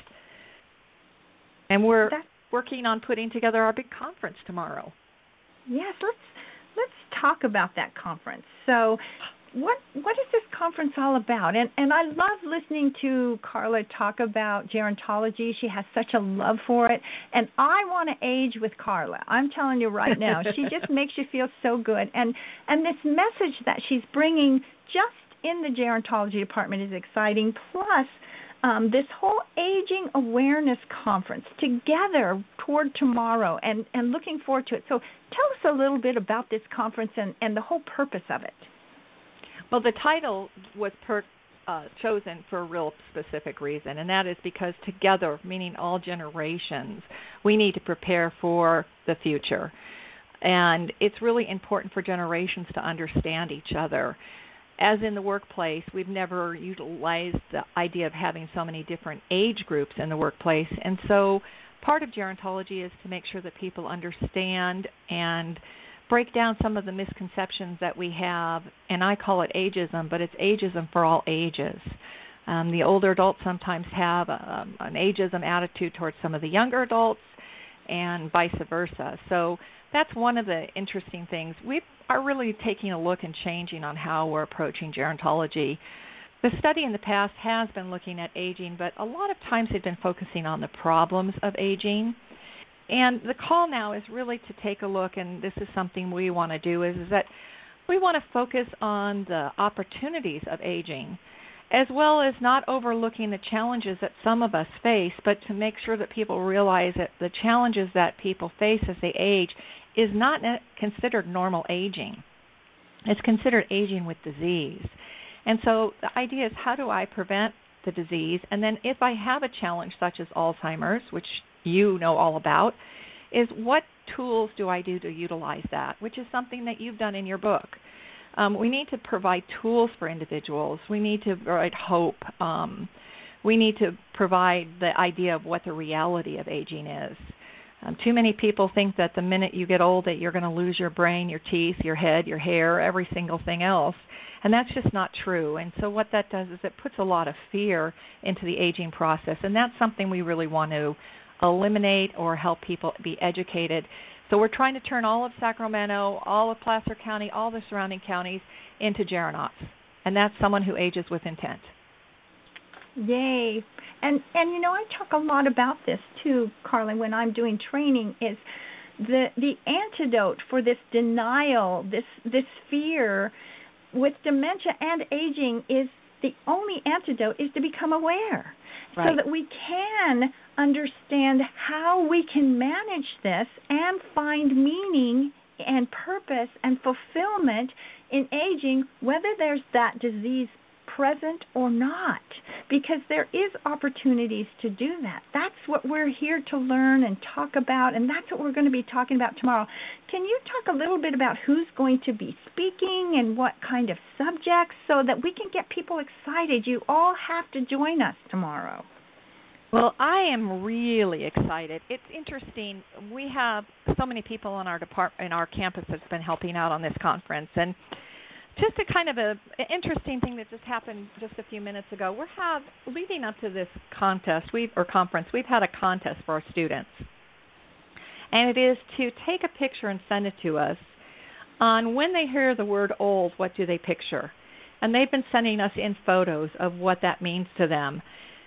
Speaker 10: And we're
Speaker 3: That's,
Speaker 10: working on putting together our big conference tomorrow.
Speaker 3: yes, let's let's talk about that conference. So what what is this conference all about? And and I love listening to Carla talk about gerontology. She has such a love for it, and I want to age with Carla. I'm telling you right now, she just makes you feel so good. And and this message that she's bringing just in the gerontology department is exciting. Plus, um, this whole aging awareness conference together toward tomorrow, and and looking forward to it. So tell us a little bit about this conference and and the whole purpose of it.
Speaker 10: Well, the title was per, uh, chosen for a real specific reason, and that is because together, meaning all generations, we need to prepare for the future. And it's really important for generations to understand each other. As in the workplace, we've never utilized the idea of having so many different age groups in the workplace, and so part of gerontology is to make sure that people understand and break down some of the misconceptions that we have, and I call it ageism, but it's ageism for all ages. Um, the older adults sometimes have a, an ageism attitude towards some of the younger adults, and vice versa. So that's one of the interesting things. We are really taking a look and changing on how we're approaching gerontology. The study in the past has been looking at aging, but a lot of times they've been focusing on the problems of aging. And the call now is really to take a look, and this is something we want to do, is, is that we want to focus on the opportunities of aging, as well as not overlooking the challenges that some of us face, but to make sure that people realize that the challenges that people face as they age is not considered normal aging. It's considered aging with disease. And so the idea is, how do I prevent the disease? And then if I have a challenge such as Alzheimer's, which you know all about, is what tools do I do to utilize that, which is something that you've done in your book. Um, we need to provide tools for individuals. We need to provide hope. Um, we need to provide the idea of what the reality of aging is. Um, too many people think that the minute you get old that you're going to lose your brain, your teeth, your head, your hair, every single thing else. And that's just not true. And so what that does is it puts a lot of fear into the aging process. And that's something we really want to eliminate or help people be educated. So we're trying to turn all of Sacramento, all of Placer County, all the surrounding counties into geronauts. And that's someone who ages with intent.
Speaker 3: Yay. And, and you know, I talk a lot about this, too, Carla, when I'm doing training, is the the antidote for this denial, this this fear with dementia and aging is the only antidote is to become aware. Right. So that we can understand how we can manage this and find meaning and purpose and fulfillment in aging, whether there's that disease present or not, because there is opportunities to do that. That's what we're here to learn and talk about, and that's what we're going to be talking about tomorrow. Can you talk a little bit about who's going to be speaking and what kind of subjects so that we can get people excited? You all have to join us tomorrow.
Speaker 10: Well, I am really excited. It's interesting. We have so many people in our department, in our campus that's been helping out on this conference, and just a kind of a an interesting thing that just happened just a few minutes ago. We have leading up to this contest, we've or conference, we've had a contest for our students, and it is to take a picture and send it to us on when they hear the word old, what do they picture? And they've been sending us in photos of what that means to them.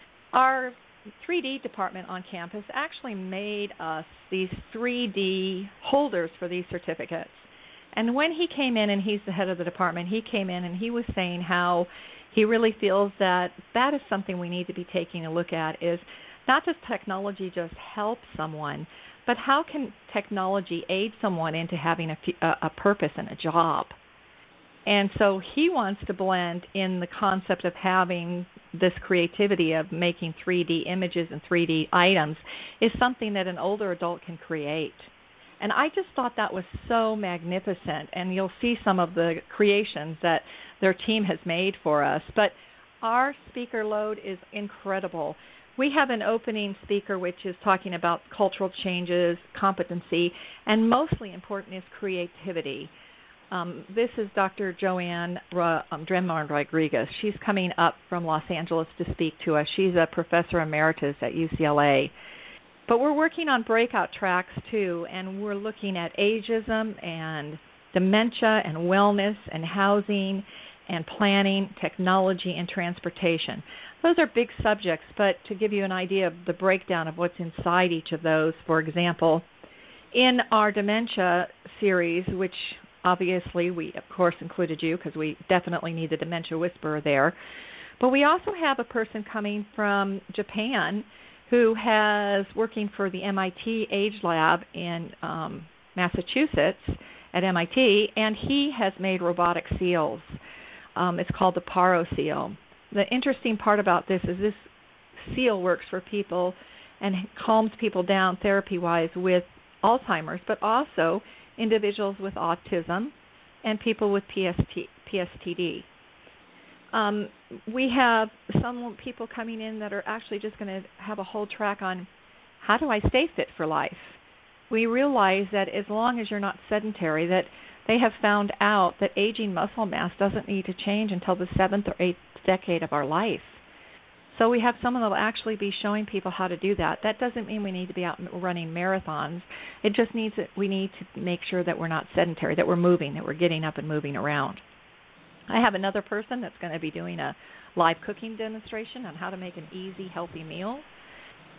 Speaker 10: Our three D department on campus actually made us these three D holders for these certificates. And when he came in, and he's the head of the department, he came in and he was saying how he really feels that that is something we need to be taking a look at, is not does technology just help someone, but how can technology aid someone into having a, a purpose and a job? And so he wants to blend in the concept of having this creativity of making three D images and three D items is something that an older adult can create. And I just thought that was so magnificent, and you'll see some of the creations that their team has made for us. But our speaker load is incredible. We have an opening speaker which is talking about cultural changes, competency, and mostly important is creativity. Um, this is Doctor Joanne Ra- um, Drenmar Rodriguez. She's coming up from Los Angeles to speak to us. She's a professor emeritus at U C L A. But we're working on breakout tracks, too, and we're looking at ageism and dementia and wellness and housing and planning, technology, and transportation. Those are big subjects, but to give you an idea of the breakdown of what's inside each of those, for example, in our dementia series, which obviously we, of course, included you because we definitely need the Dementia Whisperer there, but we also have a person coming from Japan who has working for the M I T Age Lab in um, Massachusetts at M I T, and he has made robotic seals. Um, it's called the Paro seal. The interesting part about this is this seal works for people and calms people down therapy-wise with Alzheimer's, but also individuals with autism and people with P S T D. Um, we have some people coming in that are actually just going to have a whole track on how do I stay fit for life. We realize that as long as you're not sedentary, that they have found out that aging muscle mass doesn't need to change until the seventh or eighth decade of our life. So we have someone that will actually be showing people how to do that. That doesn't mean we need to be out running marathons. It just means that we need to make sure that we're not sedentary, that we're moving, that we're getting up and moving around. I have another person that's going to be doing a live cooking demonstration on how to make an easy, healthy meal.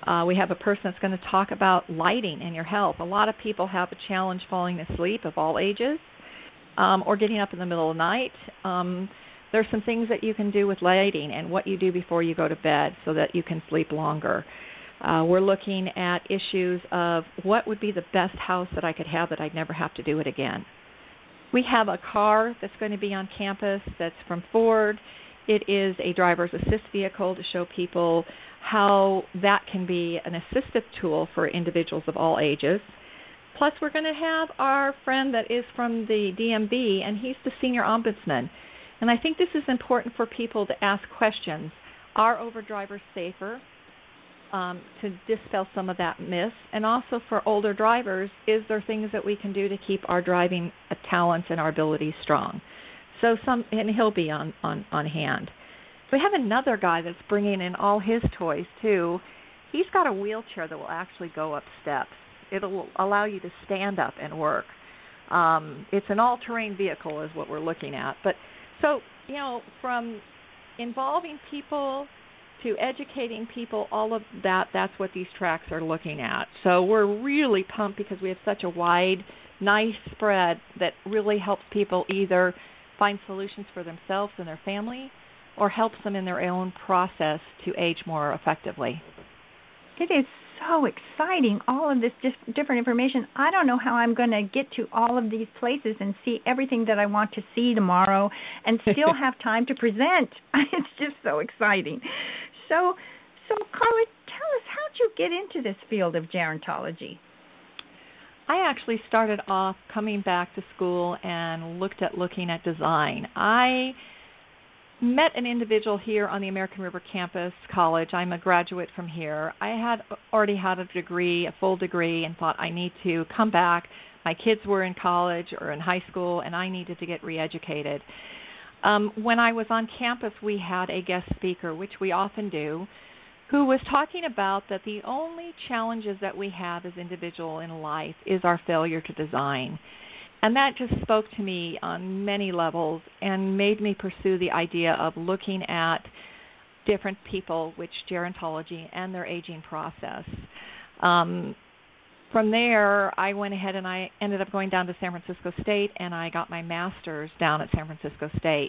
Speaker 10: Uh, we have a person that's going to talk about lighting and your health. A lot of people have a challenge falling asleep of all ages um, or getting up in the middle of the night. Um, there's some things that you can do with lighting and what you do before you go to bed so that you can sleep longer. Uh, we're looking at issues of what would be the best house that I could have that I'd never have to do it again. We have a car that's going to be on campus that's from Ford. It is a driver's assist vehicle to show people how that can be an assistive tool for individuals of all ages. Plus, we're going to have our friend that is from the D M V, and he's the senior ombudsman. And I think this is important for people to ask questions. Are overdrivers safer? Um, to dispel some of that myth. And also for older drivers, is there things that we can do to keep our driving talents and our abilities strong? So some, and he'll be on, on, on hand. We have another guy that's bringing in all his toys, too. He's got a wheelchair that will actually go up steps. It'll allow you to stand up and work. Um, it's an all-terrain vehicle is what we're looking at. But so, you know, from involving people to educating people, all of that, that's what these tracks are looking at. So we're really pumped because we have such a wide, nice spread that really helps people either find solutions for themselves and their family or helps them in their own process to age more effectively.
Speaker 3: It is so exciting, all of this just different information. I don't know how I'm going to get to all of these places and see everything that I want to see tomorrow and still have time to present. It's just so exciting. So, so Carla, tell us, how'd you get into this field of gerontology?
Speaker 10: I actually started off coming back to school and looked at looking at design. I met an individual here on the American River Campus College. I'm a graduate from here. I had already had a degree, a full degree, and thought I need to come back. My kids were in college or in high school, and I needed to get re-educated. Um, when I was on campus, we had a guest speaker, which we often do, who was talking about that the only challenges that we have as individuals in life is our failure to design. And that just spoke to me on many levels and made me pursue the idea of looking at different people, which gerontology and their aging process. Um, from there, I went ahead and I ended up going down to San Francisco State, and I got my master's down at San Francisco State.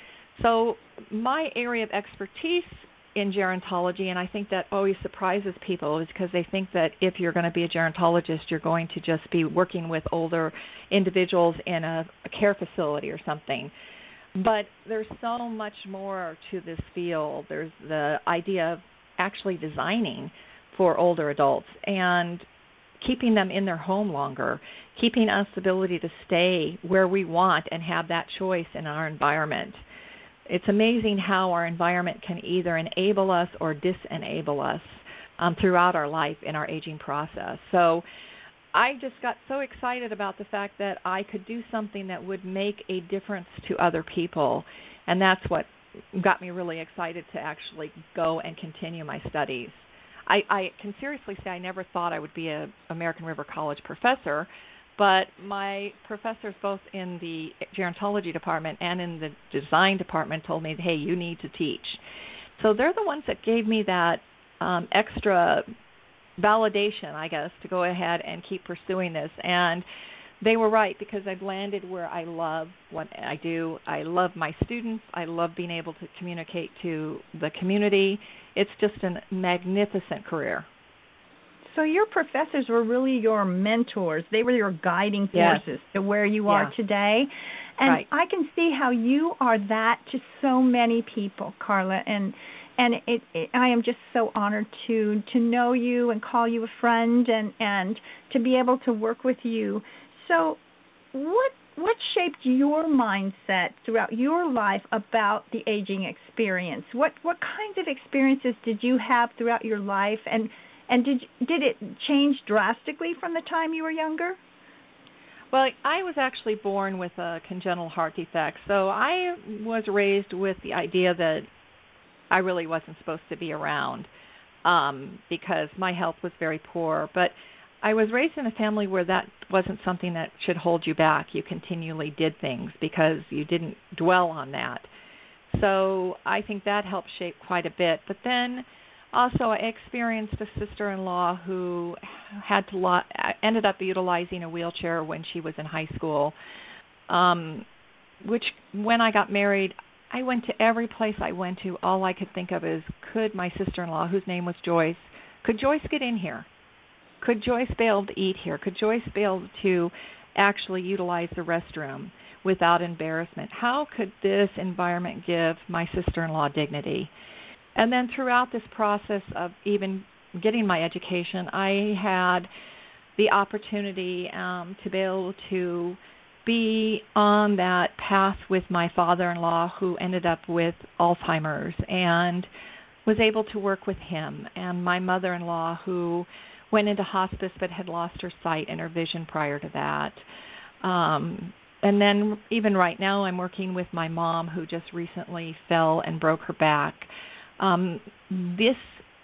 Speaker 10: So my area of expertise in gerontology, and I think that always surprises people, is because they think that if you're going to be a gerontologist, you're going to just be working with older individuals in a, a care facility or something. But there's so much more to this field. There's the idea of actually designing for older adults and keeping them in their home longer, keeping us the ability to stay where we want and have that choice in our environment. It's amazing how our environment can either enable us or disenable us um, throughout our life in our aging process. So I just got so excited about the fact that I could do something that would make a difference to other people, and that's what got me really excited to actually go and continue my studies. I, I can seriously say I never thought I would be an American River College professor, but my professors both in the gerontology department and in the design department told me, hey, you need to teach. So they're the ones that gave me that um, extra validation, I guess, to go ahead and keep pursuing this. And they were right, because I've landed where I love what I do. I love my students. I love being able to communicate to the community. It's just a magnificent career.
Speaker 3: So your professors were really your mentors. They were your guiding forces yes. to where you yeah. are today. And
Speaker 10: right.
Speaker 3: I can see how you are that to so many people, Carla. And and it, it, I am just so honored to to know you and call you a friend and, and to be able to work with you. So what what shaped your mindset throughout your life about the aging experience? What what kinds of experiences did you have throughout your life, and and did did it change drastically from the time you were younger?
Speaker 10: Well, I was actually born with a congenital heart defect, so I was raised with the idea that I really wasn't supposed to be around um, because my health was very poor. But I was raised in a family where that wasn't something that should hold you back. You continually did things because you didn't dwell on that. So I think that helped shape quite a bit. But then Also, I experienced a sister-in-law who had to lo- ended up utilizing a wheelchair when she was in high school. Um, which, when I got married, I went to every place I went to. All I could think of is, could my sister-in-law, whose name was Joyce, could Joyce get in here? Could Joyce be able to eat here? Could Joyce be able to actually utilize the restroom without embarrassment? How could this environment give my sister-in-law dignity? And then throughout this process of even getting my education, I had the opportunity um, to be able to be on that path with my father-in-law, who ended up with Alzheimer's, and was able to work with him, and my mother-in-law, who went into hospice but had lost her sight and her vision prior to that. Um, and then even right now I'm working with my mom, who just recently fell and broke her back. Um, this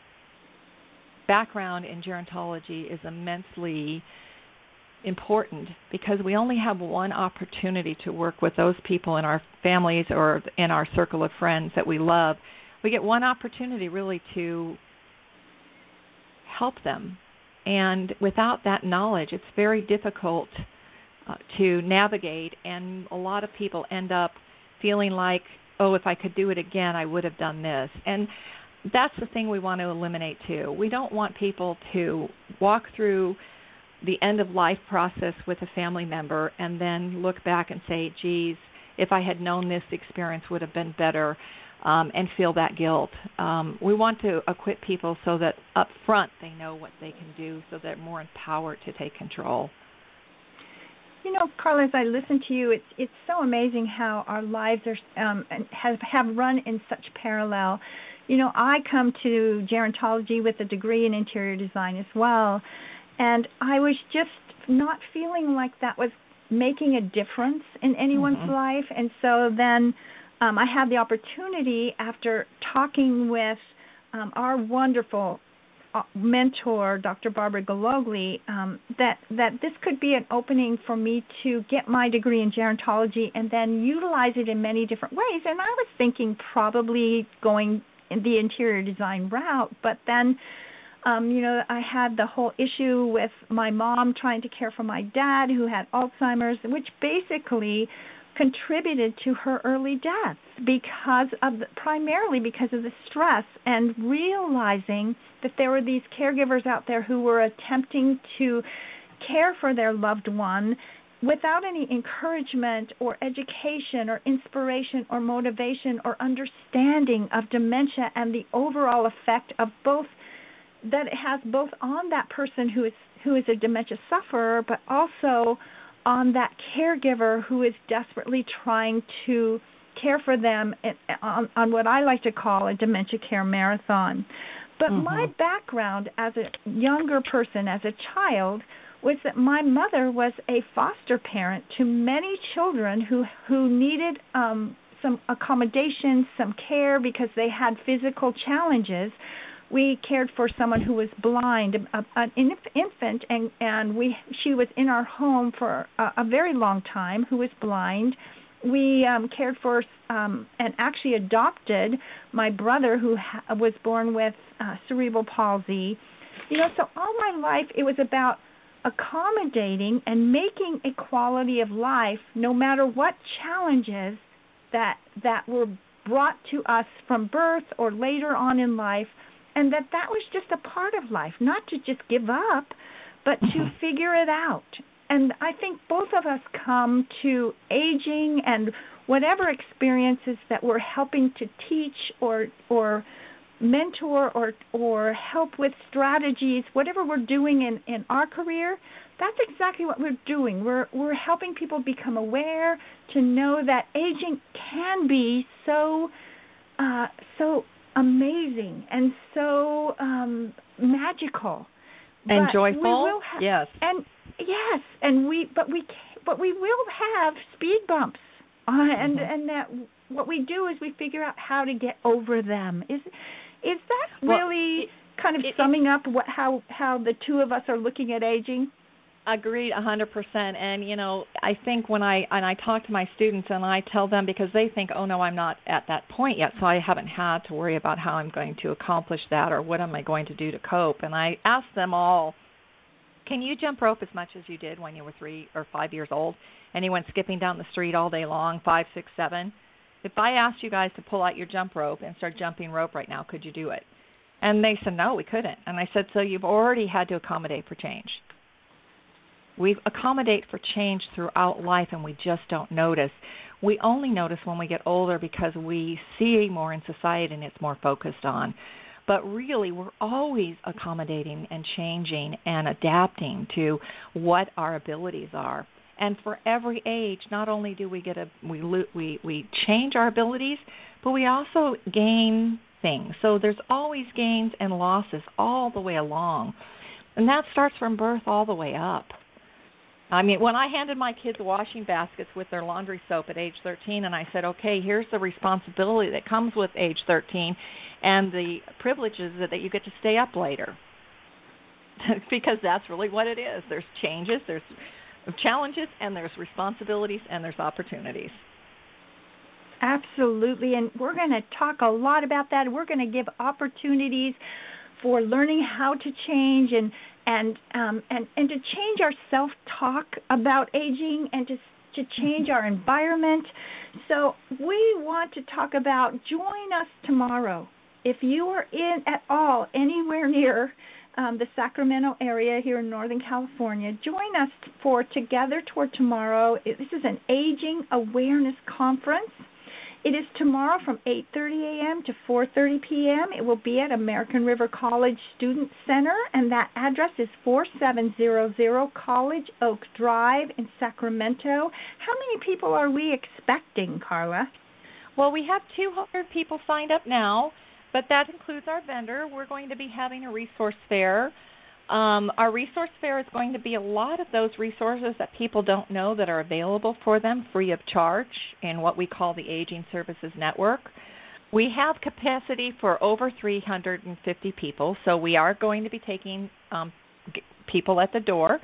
Speaker 10: background in gerontology is immensely important because we only have one opportunity to work with those people in our families or in our circle of friends that we love. We get one opportunity really to help them. And without that knowledge, it's very difficult uh, to navigate, and a lot of people end up feeling like, oh, if I could do it again, I would have done this. And that's the thing we want to eliminate too. We don't want people to walk through the end-of-life process with a family member and then look back and say, geez, if I had known this experience would have been better, um, and feel that guilt. Um, we want to equip people so that up front they know what they can do, so they're more empowered to take control.
Speaker 3: You know, Carla, as I listen to you, it's it's so amazing how our lives are um, have have run in such parallel. You know, I come to gerontology with a degree in interior design as well, and I was just not feeling like that was making a difference in anyone's mm-hmm. life. And so then um, I had the opportunity, after talking with um, our wonderful mentor, Doctor Barbara Gologli, um, that, that this could be an opening for me to get my degree in gerontology and then utilize it in many different ways. And I was thinking probably going in the interior design route, but then Um, you know, I had the whole issue with my mom trying to care for my dad, who had Alzheimer's, which basically contributed to her early death because of the, primarily because of the stress, and realizing that there were these caregivers out there who were attempting to care for their loved one without any encouragement or education or inspiration or motivation or understanding of dementia and the overall effect of both that it has both on that person who is who is a dementia sufferer, but also on that caregiver who is desperately trying to care for them on, on what I like to call a dementia care marathon. But mm-hmm. my background as a younger person, as a child, was that my mother was a foster parent to many children who, who needed um, some accommodation, some care because they had physical challenges. We cared for someone who was blind, a, an infant, and, and we she was in our home for a, a very long time, who was blind. We um, cared for um, and actually adopted my brother, who ha- was born with uh, cerebral palsy. You know, so all my life it was about accommodating and making a quality of life, no matter what challenges that that were brought to us from birth or later on in life. And that that was just a part of life, not to just give up, but to mm-hmm. figure it out. And I think both of us come to aging and whatever experiences that we're helping to teach or or mentor or or help with strategies, whatever we're doing in, in our career, that's exactly what we're doing. We're we're helping people become aware, to know that aging can be so uh, so. amazing and so um, magical
Speaker 10: and
Speaker 3: but
Speaker 10: joyful.
Speaker 3: We will ha-
Speaker 10: yes,
Speaker 3: and yes, and we but we but we will have speed bumps, uh, and mm-hmm. and that what we do is we figure out how to get over them. Is is that
Speaker 10: well,
Speaker 3: really
Speaker 10: it,
Speaker 3: kind of
Speaker 10: it,
Speaker 3: summing
Speaker 10: it,
Speaker 3: up what how how the two of us are looking at aging?
Speaker 10: Agreed, a hundred percent. And you know, I think when I and I talk to my students and I tell them, because they think, oh no, I'm not at that point yet, so I haven't had to worry about how I'm going to accomplish that or what am I going to do to cope. And I ask them all, can you jump rope as much as you did when you were three or five years old and you went skipping down the street all day long, five, six, seven? If I asked you guys to pull out your jump rope and start jumping rope right now, could you do it? And they said, no, we couldn't. And I said, so you've already had to accommodate for change. We accommodate for change throughout life, and we just don't notice. We only notice when we get older because we see more in society and it's more focused on. But really, we're always accommodating and changing and adapting to what our abilities are. And for every age, not only do we get a we we we change our abilities, but we also gain things. So there's always gains and losses all the way along, and that starts from birth all the way up. I mean, when I handed my kids washing baskets with their laundry soap at age thirteen, and I said, okay, here's the responsibility that comes with age thirteen and the privileges that, that you get to stay up later. Because that's really what it is. There's changes, there's challenges, and there's responsibilities, and there's opportunities.
Speaker 3: Absolutely, and we're going to talk a lot about that. We're going to give opportunities for learning how to change and and um, and, and to change our self-talk about aging and to to change our environment. So we want to talk about, join us tomorrow. If you are in at all anywhere near um, the Sacramento area here in Northern California, join us for Together Toward Tomorrow. This is an Aging Awareness Conference. It is tomorrow from eight thirty a.m. to four thirty p.m. It will be at American River College Student Center, and that address is forty-seven hundred College Oak Drive in Sacramento. How many people are we expecting, Carla?
Speaker 10: Well, we have two hundred people signed up now, but that includes our vendor. We're going to be having a resource fair. Um, our resource fair is going to be a lot of those resources that people don't know that are available for them free of charge in what we call the Aging Services Network. We have capacity for over three hundred fifty people, so we are going to be taking um, g- people at the door.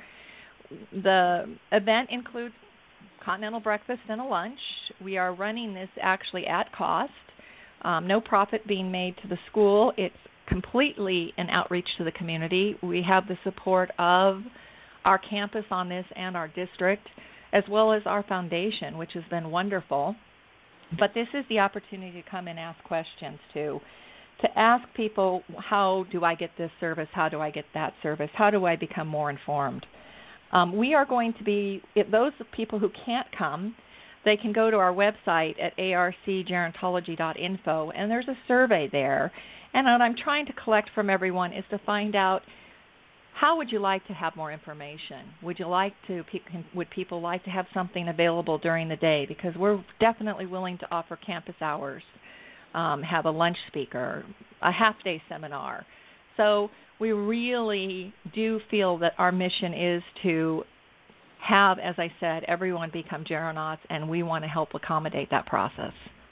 Speaker 10: The event includes continental breakfast and a lunch. We are running this actually at cost. Um, no profit being made to the school. It's completely an outreach to the community. We have the support of our campus on this and our district, as well as our foundation, which has been wonderful. But this is the opportunity to come and ask questions too, to ask people, how do I get this service? How do I get that service? How do I become more informed? Um, we are going to be, if those people who can't come, they can go to our website at a r c gerontology dot info, and there's a survey there. And what I'm trying to collect from everyone is to find out, how would you like to have more information? Would you like to? Would people like to have something available during the day? Because we're definitely willing to offer campus hours, um, have a lunch speaker, a half-day seminar. So we really do feel that our mission is to have, as I said, everyone become geronauts, and we want to help accommodate that process.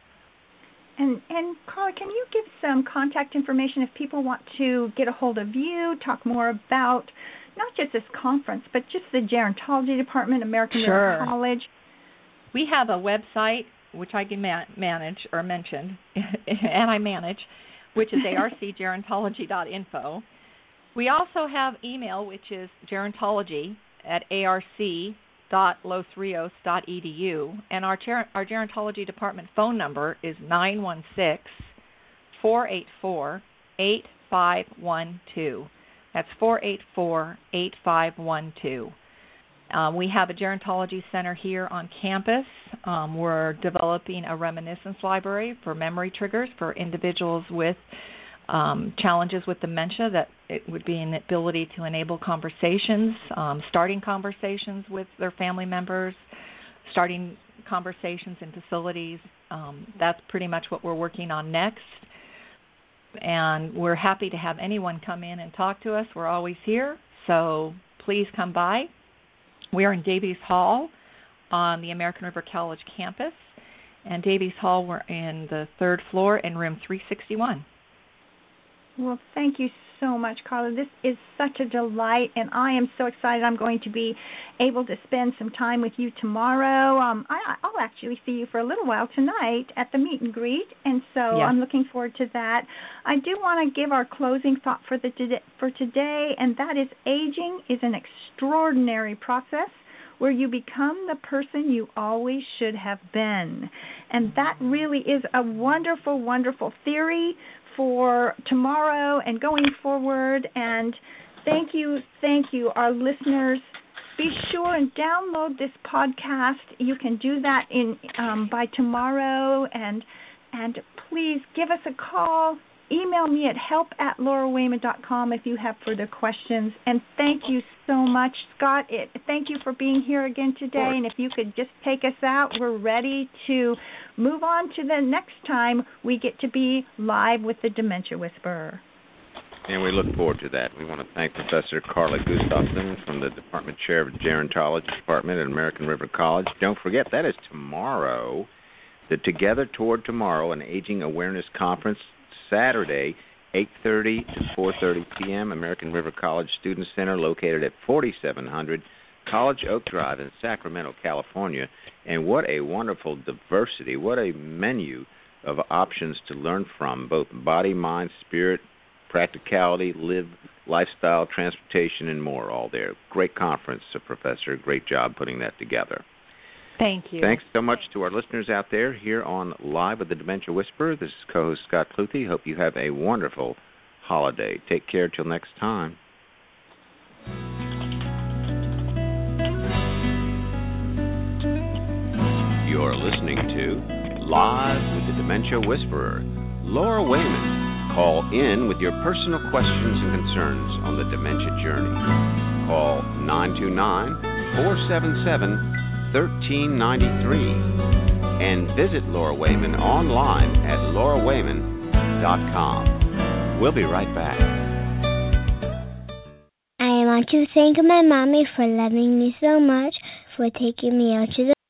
Speaker 3: And, and Carla, can you give some contact information if people want to get a hold of you, talk more about not just this conference, but just the Gerontology Department, American
Speaker 10: Sure.
Speaker 3: River College?
Speaker 10: We have a website, which I can ma- manage or mention, and I manage, which is a r c gerontology dot info. We also have email, which is gerontology at a r c dot los rios dot e d u, and our ger- our gerontology department phone number is nine one six, four eight four, eight five one two. That's four eight four, eight five one two. Um, we have a gerontology center here on campus. Um, we're developing a reminiscence library for memory triggers for individuals with Um, challenges with dementia, that it would be an ability to enable conversations, um, starting conversations with their family members, starting conversations in facilities. Um, that's pretty much what we're working on next. And we're happy to have anyone come in and talk to us. We're always here, so please come by. We are in Davies Hall on the American River College campus. And Davies Hall, we're in the third floor in room three sixty-one.
Speaker 3: Well, thank you so much, Carla. This is such a delight, and I am so excited. I'm going to be able to spend some time with you tomorrow. Um, I, I'll actually see you for a little while tonight at the meet and greet, and so
Speaker 6: Yeah.
Speaker 3: I'm looking forward to that. I do want to give our closing thought for the for today, and that is aging is an extraordinary process where you become the person you always should have been. And that really is a wonderful, wonderful theory for tomorrow and going forward. And thank you, thank you, our listeners. Be sure and download this podcast. You can do that in um, by tomorrow. And and please give us a call. Email me at help at laura wayman dot com if you have further questions. And thank you so much, Scott. It, thank you for being here again today. And if you could just take us out, we're ready to move on to the next time we get to be live with the Dementia Whisperer.
Speaker 2: And we look forward to that. We want to thank Professor Carla Gustafson from the Department Chair of Gerontology Department at American River College. Don't forget, that is tomorrow, the Together Toward Tomorrow, an Aging Awareness Conference, Saturday, eight thirty to four thirty p.m., American River College Student Center, located at forty-seven hundred College Oak Drive in Sacramento, California. And what a wonderful diversity, what a menu of options to learn from, both body, mind, spirit, practicality, live, lifestyle, transportation, and more, all there. Great conference, uh, Professor. Great job putting that together.
Speaker 6: Thank you.
Speaker 2: Thanks so much to our listeners out there here on Live with the Dementia Whisperer. This is co-host Scott Cluthe. Hope you have a wonderful holiday. Take care till next time. You're listening to Live with the Dementia Whisperer. Laura Wayman. Call in with your personal questions and concerns on the dementia journey. Call nine two nine, four seven seven, one three nine three and visit Laura Wayman online at laura wayman dot com. We'll be right back.
Speaker 4: I want to thank my mommy for loving me so much, for taking me out to the